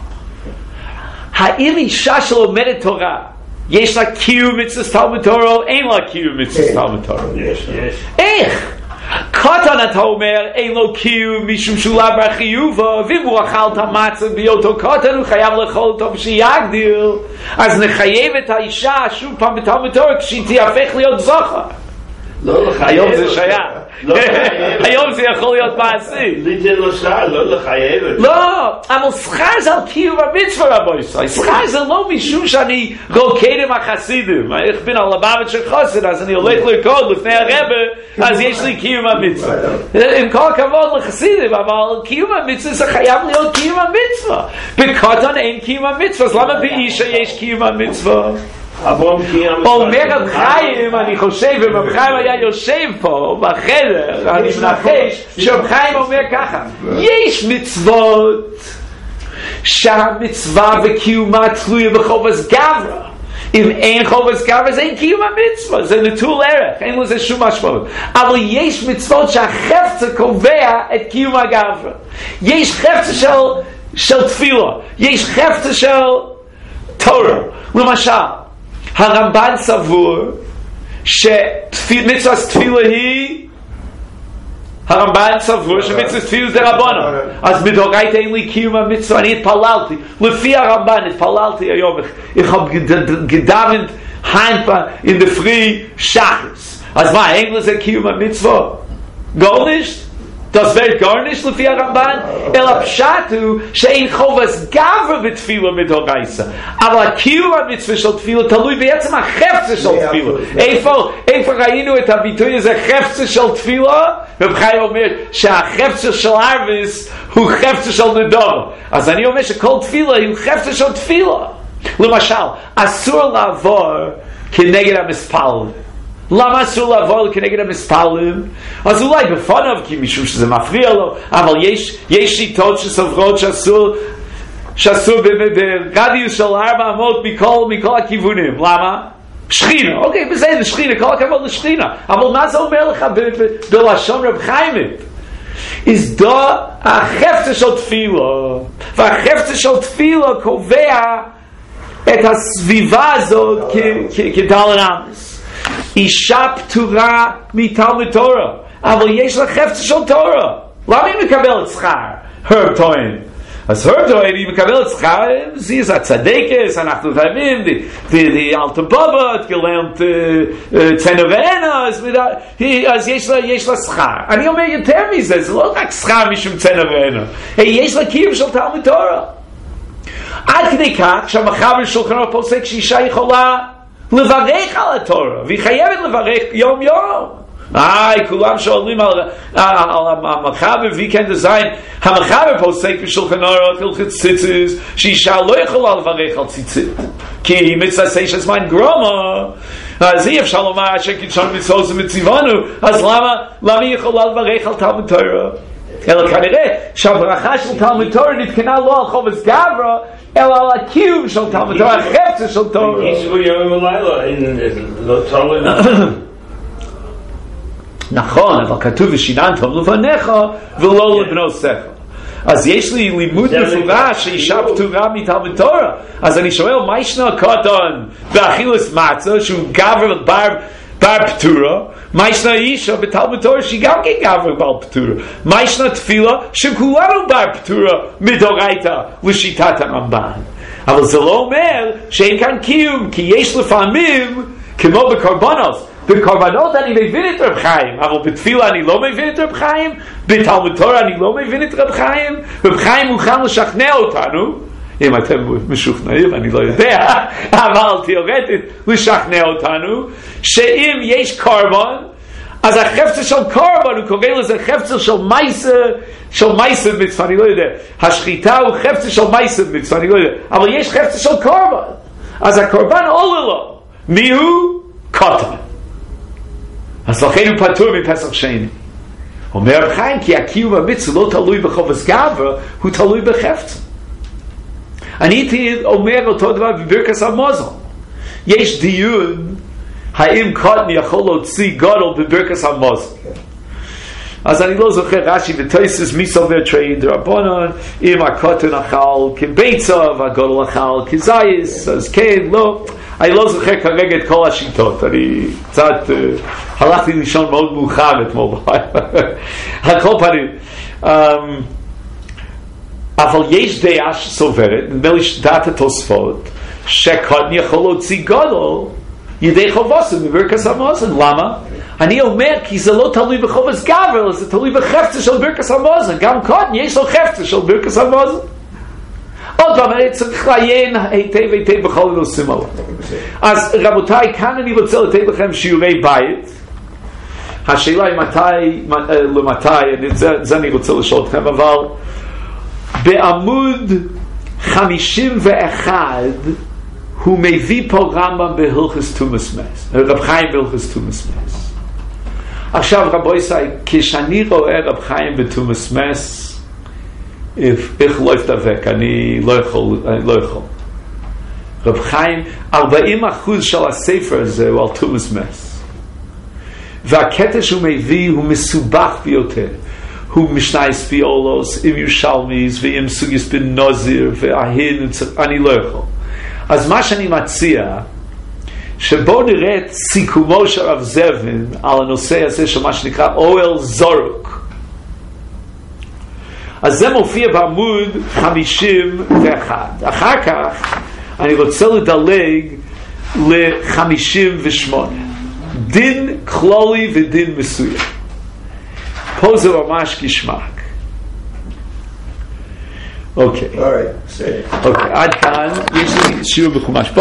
האם אישה שלומדת תורה יש לה קיום מצוות תלמוד תורה או אין לה קיום מצוות תלמוד תורה? יש. איך? קטן אתה אומר אין לו קיום משום שהוא לא בחיובו, ואם הוא אכל את המצה בהיותו קטן הוא חייב לאכול אותו ושיגדיל, אז נחייב את האישה שוב פעם בתלמוד תורה כשהיא תהפך להיות זכר. היום זה שייך, היום זה יכול להיות מעשי. ליתן לו שכר, לא לחייב. לא, אבל שכר זה על קיום המצווה רבו ישראל. שכר זה לא משום שאני רוקד עם החסידים. איך בין הלבבת של חסד, אז אני הולך לרקוד לפני הרבה, אז יש לי קיום המצווה. עם כל הכבוד לחסידים, אבל קיום המצווה זה חייב להיות קיום המצווה. בקטן אין קיום המצווה, אז למה באישה יש קיום המצווה? אומר רב חיים, אני חושב, אם רב חיים היה יושב פה בחדר, אני מנחש שרב חיים אומר ככה, יש מצוות שהמצווה וקיומה תלויה בחובס גברה. אם אין חובס גברה זה אין קיום המצווה, זה נטול ערך, אין לזה שום משמעות. אבל יש מצוות שהחפצה קובע את קיום הגברה. יש חפצה של תפילה, יש חפצה של תורה. למשל, הרמב"ן סבור שמצוות תפילה היא, הרמב"ן סבור שמצוות תפילה זה רבנן, אז מדאורייתא אין לי קיום המצווה. אני התפללתי לפי הרמב"ן, התפללתי היום, ich hab gedavent in the free Shabbos, אז מה, אין לזה קיום המצווה? gar nicht? Das wird gar nicht לפי הרמב"ן, אלא פשט הוא שאין חובס גברה בתפילה מדאורייתא, אבל הקיום המצווה של תפילה תלוי בעצם החפצה של תפילה. איפה ראינו את הביטוי הזה, חפצה של תפילה? רב חיים אומר שהחפצה של ערבס הוא חפצה של נדור, אז אני אומר שכל תפילה הוא חפצה של תפילה. למשל, אסור לעבור כנגד המספלים. למה אסור לעבור כנגד המספלים? אז אולי בפניו כי משום שזה מפריע לו, אבל יש שיטות שסוברות שאסור ברדיוס של 400 מכל הכיוונים. למה? שכינה, אוקיי, בסדר, שכינה, כל הכבוד לשכינה, אבל מה זה אומר לך בלשון רב חיים? is da החפצה של תפילה, והחפצה של תפילה קובע את הסביבה הזאת כדל רמז. אישה פטורה מתלמוד תורה, אבל יש לה חפץ של תורה. למה היא מקבלת שכר? הרב טוען. אז הרב טוען, היא מקבלת שכר, sie ist הצדקס, אנחנו חייבים, die alte Baba hat gelernt, Zehner ואינה, אז יש לה שכר. אני אומר יותר מזה, זה לא רק שכר משום צנע ואינה, יש לה קיום של תלמוד תורה. עד כדי כך שהמחבר שולחן ערוך פוסק שאישה יכולה לברך על התורה, והיא חייבת לברך יום יום. כולם שואלים על המחבר ויקנד הזין, המחבר פוסק בשולחן ערוך הלכות ציצית, שאישה לא יכולה לברך על ציצית, כי היא מצווה שיש מן גרומה, אז אי אפשר לומר שקידשנו מצוות ומצוונו, אז למה היא יכולה לברך על תלמוד תורה? אלא כנראה שהברכה של תלמוד תורה נתקנה לא על חופש גברא, אלא על הקיום של תלמוד תורה, החפץ של תורה. נכון, אבל כתוב ושיננתם לבניך ולא לבנותיך. אז יש לי לימוד מפורש שאישה פטורה מתלמוד תורה. אז אני שואל, מה ישנו הקטן באכילת מצה שהוא גבר בר פטורה? מה ישנו אישה בתלמוד תורה שהיא גם כן גבר בר פטורה? מה ישנו תפילה שכולנו בר פטורה מדאורייתא לשיטת הרמב"ן? אבל זה לא אומר שאין כאן קיום, כי יש לפעמים, כמו בקורבנות, בקורבנות אני מבין את רב חיים, אבל בתפילה אני לא מבין את רב חיים, בתלמוד תורה אני לא מבין את רב חיים. רב חיים מוכן לשכנע אותנו, אם אתם משוכנעים, אני לא יודע, אבל תיאורטית לשכנע אותנו, שאם יש קורבן, אז החפצה של קורבן, הוא קורא לזה חפצה של מייסר מצווה, אני לא יודע. השחיטה הוא חפצה של מייסר מצווה, אני לא יודע. אבל יש חפצה של קורבן. אז הקורבן עולה לו. מי הוא? קטן. אז לכן הוא פטור מפסח שני. אומר רב חיים, כי הקיום המצווה לא תלוי בחופש גברא, הוא תלוי בחפצה. אני הייתי אומר אותו דבר בברכת המזל. יש דיון האם קטן יכול להוציא גדול בברכת המזל. אז אני לא זוכר רש"י ותוספות מי סובר תרי דרבנן, אם הקטן אכל כביצה והגדול אכל כזית, אז כן, לא. אני לא זוכר כרגע את כל השיטות, אני קצת הלכתי לישון מאוד מאוחר אתמול. על כל פנים, אבל יש דעה שסוברת, נדמה לי שדעת התוספות, שקטן יכול להוציא גדול ידי חובוסם בברכת המזל. למה? אני אומר כי זה לא תלוי בחופש גברא, זה תלוי בחפצה של ברכת המזל. גם קטן יש לו חפצה של ברכת המזל. עוד פעם, אני צריך לעיין היטב בכל הנושאים האלה. אז רבותיי, כאן אני רוצה לתת לכם שיעורי בית. השאלה היא למתי, זה אני רוצה לשאול אתכם, אבל בעמוד 51 הוא מביא פה רמב"ם בהלכות תומאס מס, רב חיים בהלכות תומאס מס. עכשיו רבוי ישראל, כשאני רואה רב חיים בתומאס מס, איך לא יפתבק, אני לא יכול. רב חיים, 40% של הספר הזה הוא על תומאס מס. והקטע שהוא מביא הוא מסובך ביותר. הוא משנייס ביולוס, עם ירושלמיס, ועם סוגיס בן נוזיר, וההין, אני לא יכול. אז מה שאני מציע, שבואו נראה את סיכומו של רב זרבין על הנושא הזה של מה שנקרא אוהל זורק. אז זה מופיע בעמוד 51. אחר כך אני רוצה לדלג ל-58. דין כללי ודין מסוים. פה זה ממש גשמק. אוקיי. עד כאן יש לי שיעור בחומש.